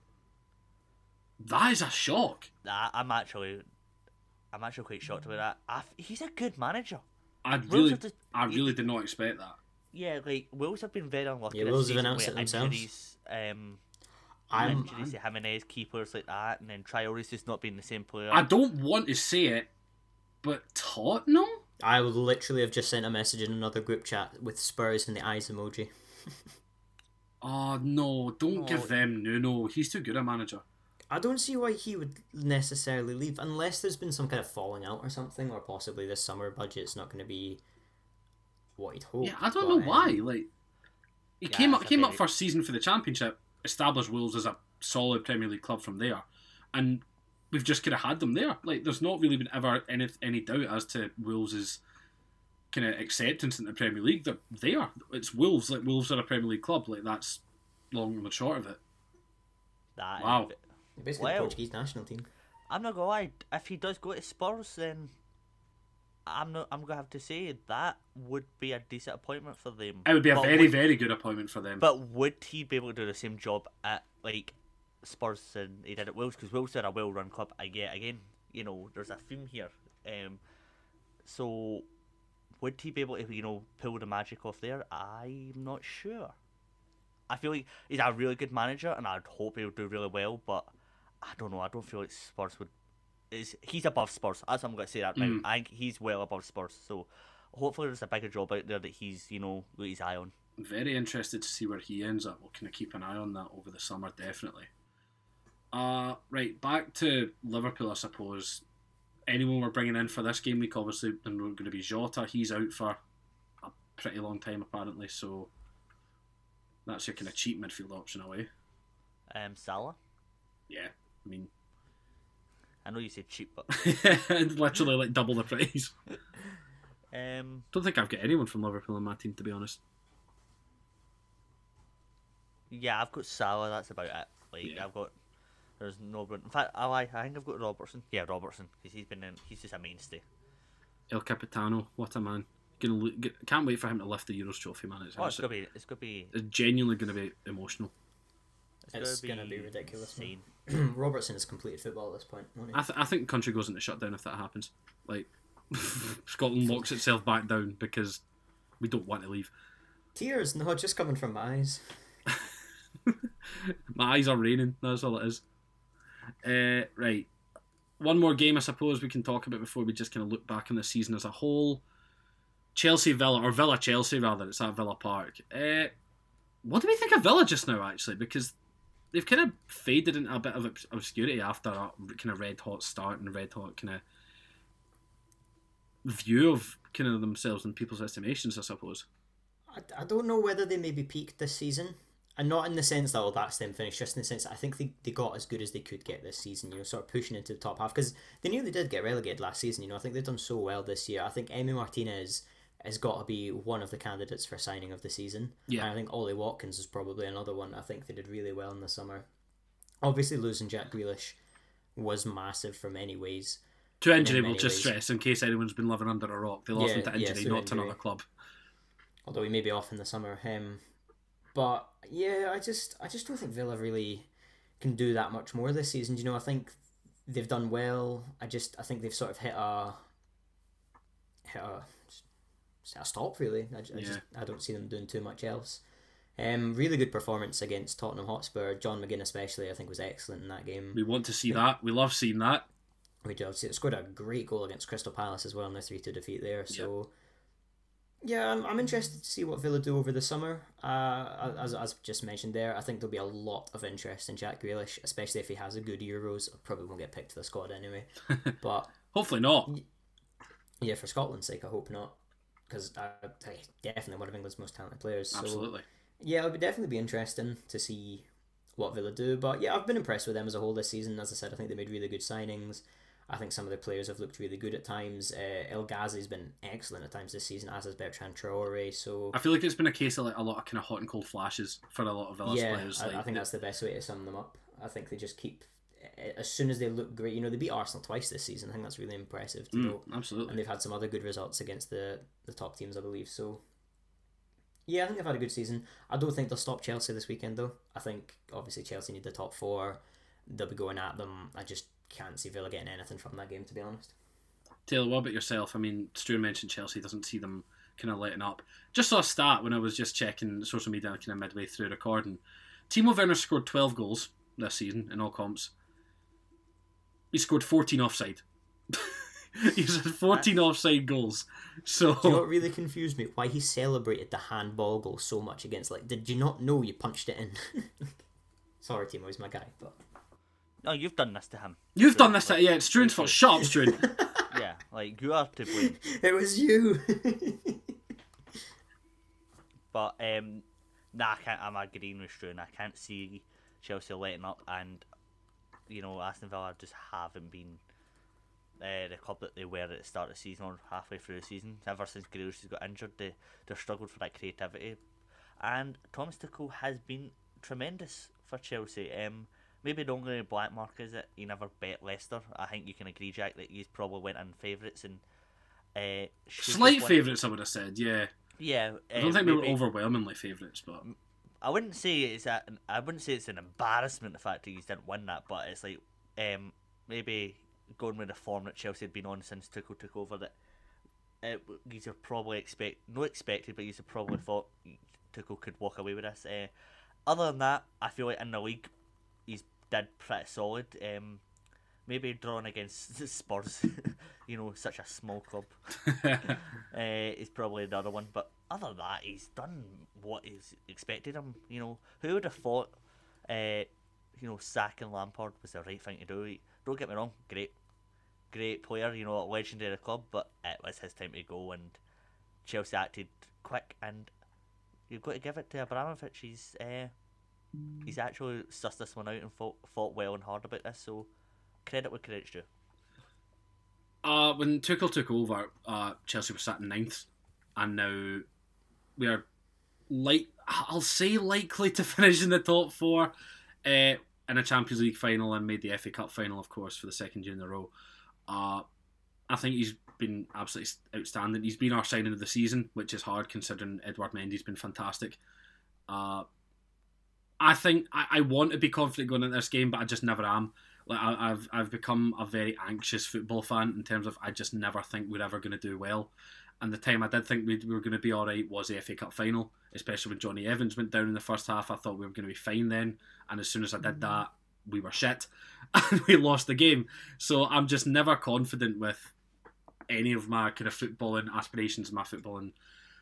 That is a shock. Nah, I'm actually, I'm actually quite shocked about that. I, he's a good manager. I Wolves really, have just- I really did not expect that. Yeah, like Wolves have been very unlucky. Yeah, this Wolves have season announced with it themselves. Injuries, um, I'm, injuries to Jimenez, keepers like that, and then Traore's just not being the same player. I don't want to say it, but Tottenham? I would literally have just sent a message in another group chat with Spurs and the eyes emoji. Oh no, don't No. give them Nuno. He's too good a manager. I don't see why he would necessarily leave unless there's been some kind of falling out or something, or possibly this summer budget's not going to be what he'd hoped. Yeah, I don't but, know um, why. Like he Yeah, came up it's a came up very- first season for the championship, established Wolves as a solid Premier League club from there, and we've just kind of had them there. Like there's not really been ever any any doubt as to Wolves' kind of acceptance in the Premier League. They're there. It's Wolves. Like Wolves are a Premier League club. Like that's long and the short of it. That is Wow. a bit- Basically, Well- the Portuguese national team. I'm not gonna lie. If he does go to Spurs, then I'm not. I'm gonna have to say that would be a decent appointment for them. It would be a But very would- very good appointment for them. But would he be able to do the same job at like Spurs than he did at Wolves? Because Wolves are a well-run club. I get again. You know, there's a theme here. Um, so would he be able to, you know, pull the magic off there? I'm not sure. I feel like he's a really good manager, and I'd hope he'll do really well. But I don't know. I don't feel like Spurs would. Is he's above Spurs? As I'm going to say that now. Mm. I think he's well above Spurs. So hopefully there's a bigger job out there that he's, you know, got his eye on. Very interested to see where he ends up. We'll kind of keep an eye on that over the summer, definitely. Uh, right, back to Liverpool, I suppose. Anyone we're bringing in for this game week, obviously, they're going to be Jota. He's out for a pretty long time, apparently, so that's your kind of cheap midfield option away. Um, Salah. Yeah, I mean, I know you said cheap, but literally like double the price. um, Don't think I've got anyone from Liverpool in my team, to be honest. yeah, I've got Salah. That's about it. Like Yeah. I've got. There's no. In fact, I lie. I think I've got Robertson. Yeah, Robertson, because he's been in. He's just a mainstay. El Capitano, what a man. Gonna lo- get, can't wait for him to lift the Euros trophy, man. It's, Oh, it's it's, gonna be. It's gonna be. it's genuinely going to be emotional. It's gonna gonna be ridiculous, man. insane. Robertson has completed football at this point. won't he? I, th- I think the country goes into shutdown if that happens. Like, Scotland locks itself back down because we don't want to leave. Tears, no, just coming from my eyes. My eyes are raining, that's all it is. Uh, right. One more game, I suppose, we can talk about before we just kind of look back on the season as a whole. Chelsea Villa, or Villa Chelsea rather, it's at Villa Park. Uh, what do we think of Villa just now, actually? Because they've kind of faded into a bit of obs- obscurity after a kind of red hot start and red hot kind of view of kind of themselves in people's estimations, I suppose. I, I don't know whether they maybe peaked this season. And not in the sense that, oh, that's them finished, just in the sense that I think they, they got as good as they could get this season, you know, sort of pushing into the top half. Because they nearly did get relegated last season, you know. I think they've done so well this year. I think Emi Martinez has got to be one of the candidates for signing of the season. Yeah. And I think Ollie Watkins is probably another one. I think they did really well in the summer. Obviously, losing Jack Grealish was massive for many ways. To injury, in we'll many just ways. stress, in case anyone's been living under a rock. They lost Yeah, him to yeah, injury, through not to injury. another club. Although he may be off in the summer. Um, but yeah, I just I just don't think Villa really can do that much more this season. You know, I think they've done well. I just I think they've sort of hit a hit a, just a stop really. I, I just I don't see them doing too much else. Um, really good performance against Tottenham Hotspur. John McGinn especially I think was excellent in that game. We want to see that. We love seeing that. We do. Obviously, scored a great goal against Crystal Palace as well in their three two defeat there. So, yeah, I'm, I'm interested to see what Villa do over the summer. Uh, as as just mentioned there, I think there'll be a lot of interest in Jack Grealish, especially if he has a good Euros. Probably won't get picked for the squad anyway. But hopefully not. Yeah, for Scotland's sake, I hope not, because uh, he's definitely one of England's most talented players. So, Absolutely. yeah, it'll be definitely be interesting to see what Villa do. But yeah, I've been impressed with them as a whole this season. As I said, I think they made really good signings. I think some of the players have looked really good at times. Uh, El Ghazi's been excellent at times this season, as has Bertrand Traore. So I feel like it's been a case of like a lot of kind of hot and cold flashes for a lot of Villa's yeah, players. I, Like, I think that's the best way to sum them up. I think they just keep, as soon as they look great, you know, they beat Arsenal twice this season. I think that's really impressive to mm, know. absolutely. And they've had some other good results against the, the top teams, I believe. So yeah, I think they've had a good season. I don't think they'll stop Chelsea this weekend, though. I think, obviously, Chelsea need the top four. They'll be going at them. I just can't see Villa getting anything from that game, to be honest. Taylor, what about yourself? I mean, Stu mentioned Chelsea doesn't see them kind of letting up. Just saw a stat when I was just checking social media kind of midway through recording. Timo Werner scored twelve goals this season in all comps. He scored fourteen offside. He's had fourteen offside goals. So Do you know what really confused me? Why he celebrated the handball goal so much against, like, did you not know you punched it in? Sorry, Timo, he's my guy, but No, you've done this to him. You've So, done this, like, to, yeah, it's Struan's fault. Shut up, Struan. Yeah, like, you are to blame. it was you. But, um, nah, I can't, I'm agreeing with Struan. I can't see Chelsea letting up, and, you know, Aston Villa just haven't been uh, the club that they were at the start of the season or halfway through the season. Ever since Grealish has got injured, they, they've struggled for that creativity. And Thomas Tuchel has been tremendous for Chelsea. Um, maybe the only black mark is that he never bet Leicester. I think you can agree, Jack, that he's probably went in favourites and uh, should Slight have won. favourites, I would have said, yeah. Yeah, I don't uh, think we were maybe- overwhelmingly favourites, but I wouldn't say it's a, I wouldn't say it's an embarrassment the fact that he didn't win that, but it's like um, maybe going with the form that Chelsea had been on since Tuchel took over, that it, these are probably expect no expected, but these have probably thought Tuchel could walk away with this. Uh, other than that, I feel like in the league he's did pretty solid. Um, maybe drawing against Spurs, you know, such a small club, uh, is probably another one. But other than that, he's done what is expected him. You know, who would have thought, uh, you know, sacking Lampard was the right thing to do? He, don't get me wrong, great, great player, you know, a legend of the club, but it was his time to go, and Chelsea acted quick, and you've got to give it to Abramovich. He's uh, he's actually sussed this one out and fought, fought well and hard about this, so credit where credit's due. Uh, when Tuchel took over, uh, Chelsea were sat in ninth, and now we are like I'll say likely to finish in the top four, uh, in a Champions League final, and made the F A Cup final, of course, for the second year in a row. Uh, I think he's been absolutely outstanding. He's been our signing of the season, which is hard considering Edouard Mendy's been fantastic. Uh, I think I, I want to be confident going into this game, but I just never am. Like I, I've I've become a very anxious football fan in terms of I just never think we're ever going to do well. And the time I did think we were going to be all right was the F A Cup final, especially when Johnny Evans went down in the first half. I thought we were going to be fine then, and as soon as I did that, we were shit, and we lost the game. So I'm just never confident with any of my kind of footballing aspirations, my footballing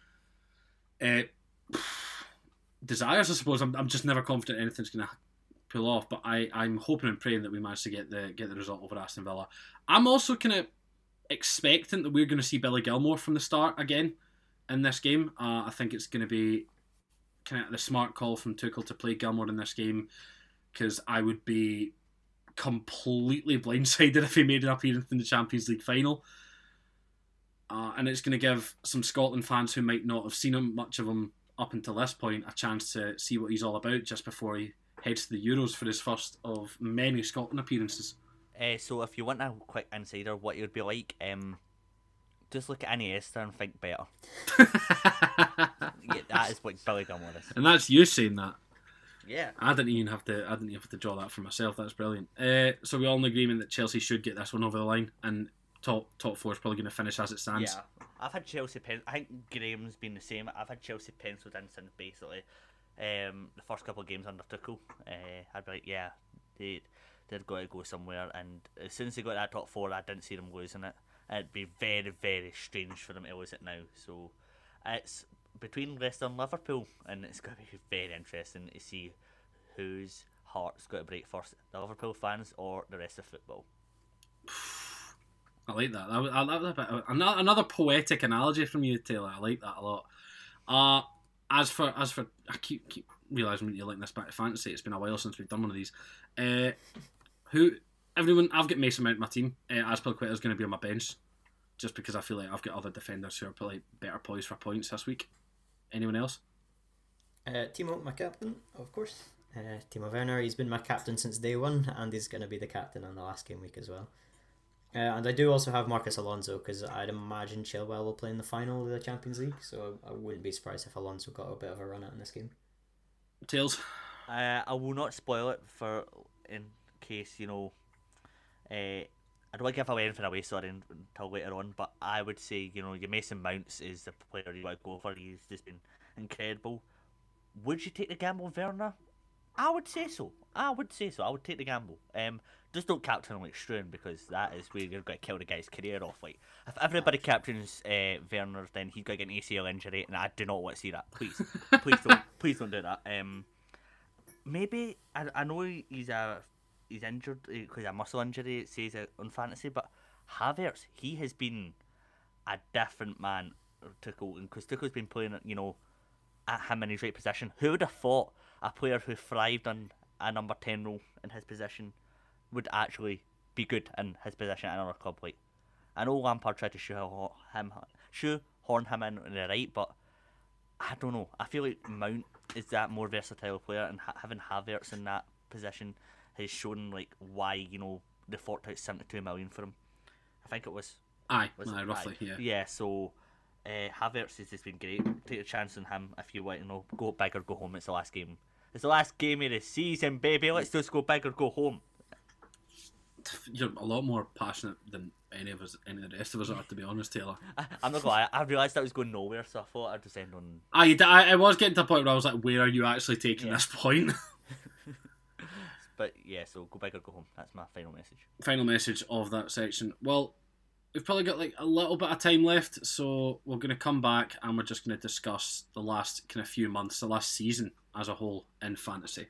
uh, desires, I suppose. I'm I'm just never confident anything's going to pull off. But I I'm hoping and praying that we manage to get the get the result over Aston Villa. I'm also kind of expectant that we're going to see Billy Gilmore from the start again in this game. Uh, I think it's going to be kind of the smart call from Tuchel to play Gilmore in this game, because I would be completely blindsided if he made an appearance in the Champions League final. Uh, and it's going to give some Scotland fans who might not have seen him, much of him up until this point, a chance to see what he's all about just before he heads to the Euros for his first of many Scotland appearances. Uh, so if you want a quick insider what it would be like, um, just look at Iniesta and think better. Yeah, that is what Billy Gilmore is. And that's you saying that. Yeah. I didn't even have to. I didn't even have to draw that for myself. That's brilliant. Uh, so we're all in agreement that Chelsea should get this one over the line, and top top four is probably going to finish as it stands. Yeah, I've had Chelsea pen. I think Graham's been the same. I've had Chelsea penciled in since basically um, the first couple of games under Tuchel. Uh, I'd be like, yeah, they they're going to go somewhere. And as soon as they got that top four, I didn't see them losing it. It'd be very very strange for them to lose it now. So it's between Leicester and Liverpool, and it's going to be very interesting to see whose heart's going to break first, the Liverpool fans or the rest of football. I like that. I, I, that was a bit of, another, another poetic analogy from you, Taylor. I like that a lot. Uh, as for as for, I keep keep realising you're linking this back to fantasy. It's been a while since we've done one of these. Uh, who everyone? I've got Mason Mount in my team. Uh, Azpilicueta is going to be on my bench, just because I feel like I've got other defenders who are probably better poised for points this week. Anyone else? Uh, Timo, my captain, of course. Uh, Timo Werner, he's been my captain since day one, and he's going to be the captain on the last game week as well. Uh, and I do also have Marcus Alonso, because I'd imagine Chilwell will play in the final of the Champions League, so I wouldn't be surprised if Alonso got a bit of a run out in this game. Tails? Uh, I will not spoil it for in case, you know, uh, I don't want to give away anything away, sorry, until later on, but I would say, you know, your Mason Mounts is the player you want to go for. He's just been incredible. Would you take the gamble on Werner? I would say so. I would say so. I would take the gamble. Um, just don't captain him like Struan, because that is where you're going to kill the guy's career off. Like, if everybody captains uh, Werner, then he's going to get an A C L injury, and I do not want to see that. Please, please don't, please don't do that. Um, maybe I, I know he's a he's injured because a muscle injury. It says it on fantasy, but Havertz, he has been a different man. Tuchel, because Tuchel's been playing, you know, at him in his right position. Who would have thought a player who thrived on a number ten role in his position would actually be good in his position at another club? Like, I know Lampard tried to shoehorn him, shoehorn him in on the right, but I don't know. I feel like Mount is that more versatile player, and ha- having Havertz in that position has shown like why, you know, they forked out seventy-two million for him. I think it was. Aye, was aye, it? roughly, Aye. yeah. Yeah, so uh, Havertz has just been great. Take a chance on him if you want, you know, go big or go home. It's the last game. It's the last game of the season, baby. Let's just go big or go home. You're a lot more passionate than any of us, any of the rest of us are, to be honest, Taylor. I, I'm not gonna lie. I realised that was going nowhere, so I thought I'd just end on. I, I, I was getting to a point where I was like, where are you actually taking Yeah. this point? But yeah, so go big or go home. That's my final message. Final message of that section. Well, we've probably got like a little bit of time left, so we're going to come back and we're just going to discuss the last kind of few months, the last season as a whole in fantasy.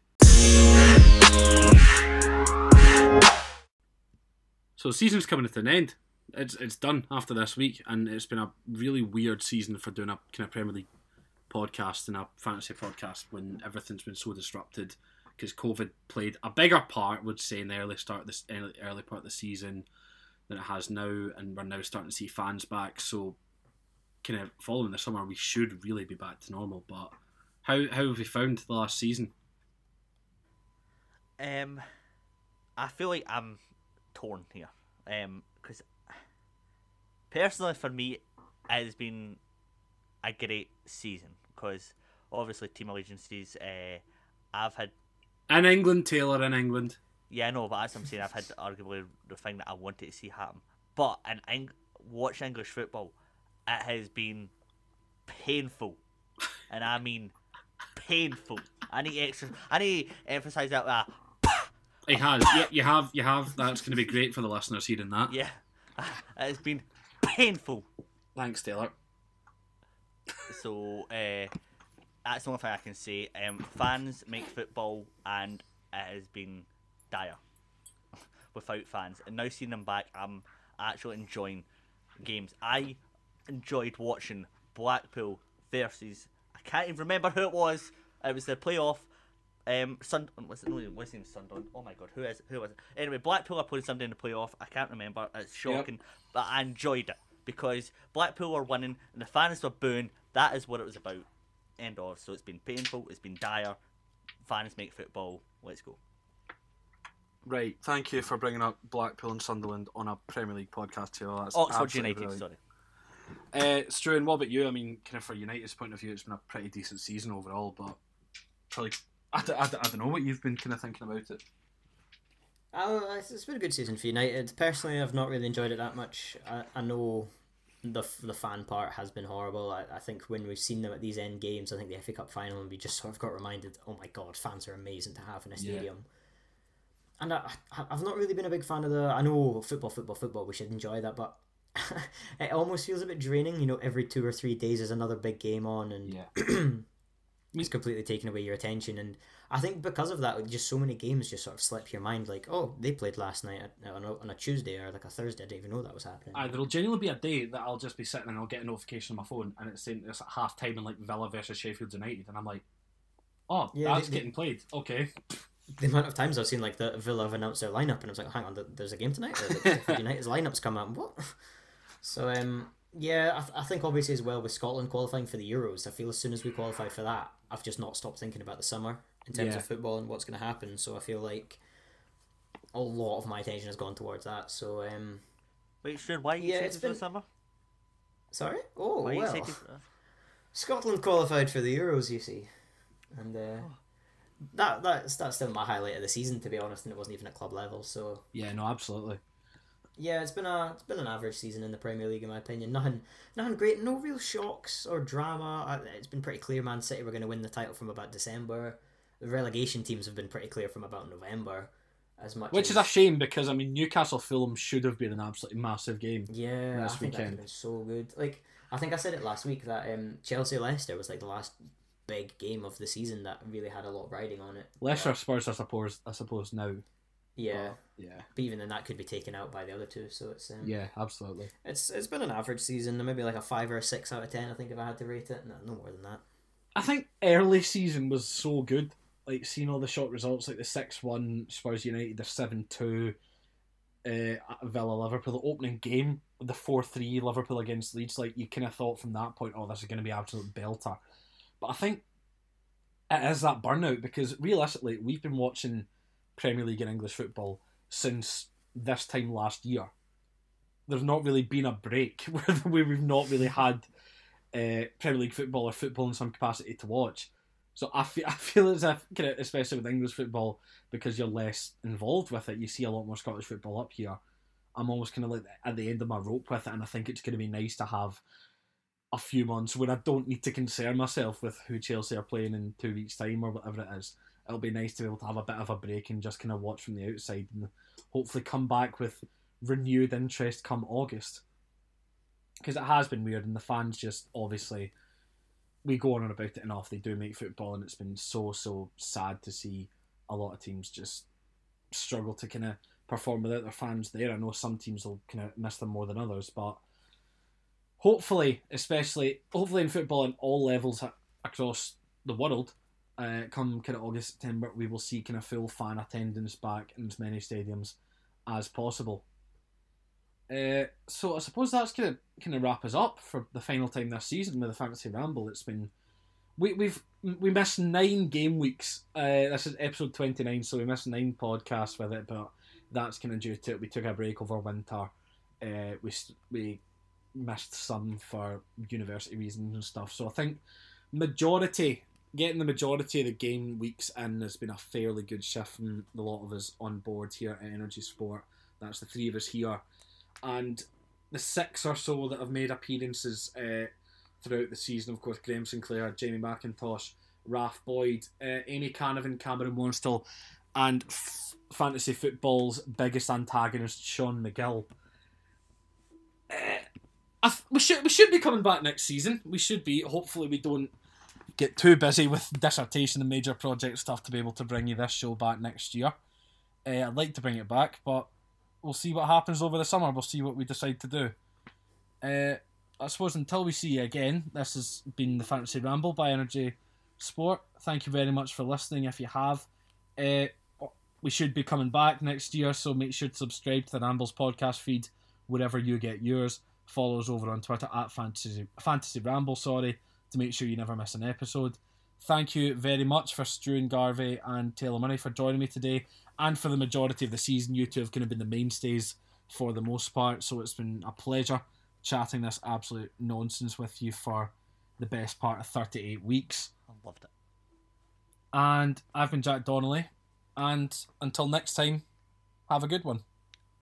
So the season's coming to an end. It's it's done after this week, and it's been a really weird season for doing a kind of Premier League podcast and a fantasy podcast when everything's been so disrupted, because COVID played a bigger part, would say, in the early start of this early, early part of the season than it has now, and we're now starting to see fans back. So, kind of following the summer, we should really be back to normal. But how how have we found the last season? Um, I feel like I'm torn here. Um, because personally, for me, it has been a great season. Because obviously, team allegiances. Uh, I've had. In England, Taylor, in England. Yeah, I know, but as I'm saying, I've had arguably the thing that I wanted to see happen. But in Eng- watch English football, it has been painful, and I mean painful. I need extra. I need to emphasise that. Uh, It has. Yeah, you have. You have. That's going to be great for the listeners hearing that. yeah, it's been painful. Thanks, Taylor. So uh, that's the only thing I can say. Um, fans make football, and it has been dire without fans. And now seeing them back, I'm actually enjoying games. I enjoyed watching Blackpool versus, I can't even remember who it was. It was the playoff. Um, Sun was it no? It wasn't Sunderland. Oh my god, who is it? Who was it? Anyway, Blackpool are playing something in the playoff. I can't remember. It's shocking, yep. But I enjoyed it because Blackpool were winning and the fans were booing. That is what it was about. End of. So it's been painful. It's been dire. Fans make football. Let's go. Right. Thank you for bringing up Blackpool and Sunderland on a Premier League podcast here. That's Oxford United. Brilliant. Sorry. Uh, Struan, what about you? I mean, kind of for United's point of view, it's been a pretty decent season overall, but probably. I don't, I, don't, I don't know what you've been kind of thinking about it. Uh, it's been a good season for United. Personally, I've not really enjoyed it that much. I, I know the the fan part has been horrible. I, I think when we've seen them at these end games, I think the F A Cup final, and we just sort of got reminded, oh my god, fans are amazing to have in a stadium. Yeah. And I, I've not really been a big fan of the... I know football, football, football, we should enjoy that, but it almost feels a bit draining. You know, every two or three days is another big game on, and... Yeah. It's completely taken away your attention, and I think because of that, just so many games just sort of slip your mind. Like, oh, they played last night on a, on a Tuesday or like a Thursday. I didn't even know that was happening. Aye, there'll genuinely be a day that I'll just be sitting and I'll get a notification on my phone, and it's saying it's at half time in like Villa versus Sheffield United, and I'm like, oh, yeah, that's they, getting they, played. Okay. The amount of times I've seen like the Villa have announced their lineup, and I was like, hang on, there's a game tonight. Or, like, Sheffield United's lineups come out. What? So um. Yeah, I, th- I think obviously as well with Scotland qualifying for the Euros, I feel as soon as we qualify for that, I've just not stopped thinking about the summer in terms yeah. of football and what's going to happen. So I feel like a lot of my attention has gone towards that. So um, wait, sure, why are you yeah, excited been... for the summer? Sorry? Oh, why well, for... Scotland qualified for the Euros, you see, and uh, oh. that that's that's still my highlight of the season, to be honest, and it wasn't even at club level. So yeah, no, absolutely. Yeah, it's been a it's been an average season in the Premier League in my opinion. Nothing nothing great. No real shocks or drama. It's been pretty clear Man City were going to win the title from about December. The relegation teams have been pretty clear from about November. As much Which as... is a shame because I mean Newcastle Fulham should have been an absolutely massive game. Yeah, this I think that would have been so good. Like I think I said it last week that um, Chelsea Leicester was like the last big game of the season that really had a lot riding on it. Leicester Spurs, I suppose. I suppose now. Yeah, but, yeah. But even then, that could be taken out by the other two. So it's um, yeah, absolutely. It's it's been an average season, maybe like a five or a six out of ten. I think if I had to rate it, no, no more than that. I think early season was so good. Like seeing all the short results, like the six one Spurs United, the seven two uh, Villa Liverpool, the opening game, the four three Liverpool against Leeds. Like you kind of thought from that point, oh, this is going to be absolute belter. But I think it is that burnout because realistically, we've been watching Premier League and English football since this time last year. There's not really been a break where we've not really had uh, Premier League football or football in some capacity to watch. So I feel, I feel as if, kind of, especially with English football, because you're less involved with it, you see a lot more Scottish football up here. I'm almost kind of like at the end of my rope with it, and I think it's going to be nice to have a few months where I don't need to concern myself with who Chelsea are playing in two weeks' time or whatever it is. It'll be nice to be able to have a bit of a break and just kind of watch from the outside and hopefully come back with renewed interest come August. Because it has been weird and the fans just, obviously, we go on and about it enough. They do make football and it's been so, so sad to see a lot of teams just struggle to kind of perform without their fans there. I know some teams will kind of miss them more than others, but hopefully, especially, hopefully in football in all levels across the world, Uh, come kind of August, September, we will see kind of full fan attendance back in as many stadiums as possible. Uh, so I suppose that's kind of kind of wrap us up for the final time this season with the Fantasy Ramble. It's been we we've we missed nine game weeks. Uh, this is episode twenty nine, so we missed nine podcasts with it, but that's kind of due to it. We took a break over winter. Uh, we we missed some for university reasons and stuff. So I think majority. Getting the majority of the game weeks in has been a fairly good shift from a lot of us on board here at Energy Sport. That's the three of us here. And the six or so that have made appearances uh, throughout the season, of course, Graham Sinclair, Jamie McIntosh, Raf Boyd, uh, Amy Canavan, Cameron Monstall, and f- Fantasy Football's biggest antagonist, Sean McGill. Uh, I th- we should we should be coming back next season. We should be. Hopefully we don't get too busy with dissertation and major project stuff to be able to bring you this show back next year. Uh, I'd like to bring it back, but we'll see what happens over the summer. We'll see what we decide to do. uh, I suppose until we see you again, this has been the Fantasy Ramble by Energy Sport. Thank you very much for listening. If you have, uh, we should be coming back next year, so make sure to subscribe to the Rambles podcast feed wherever you get yours. Follow us over on Twitter at Fantasy Fantasy Ramble, sorry, to make sure you never miss an episode. Thank you very much for Struan Garvey and Taylor Murray for joining me today, and for the majority of the season. You two have kind of been the mainstays for the most part, so it's been a pleasure chatting this absolute nonsense with you for the best part of thirty-eight weeks. I loved it. And I've been Jack Donnelly, and until next time, have a good one.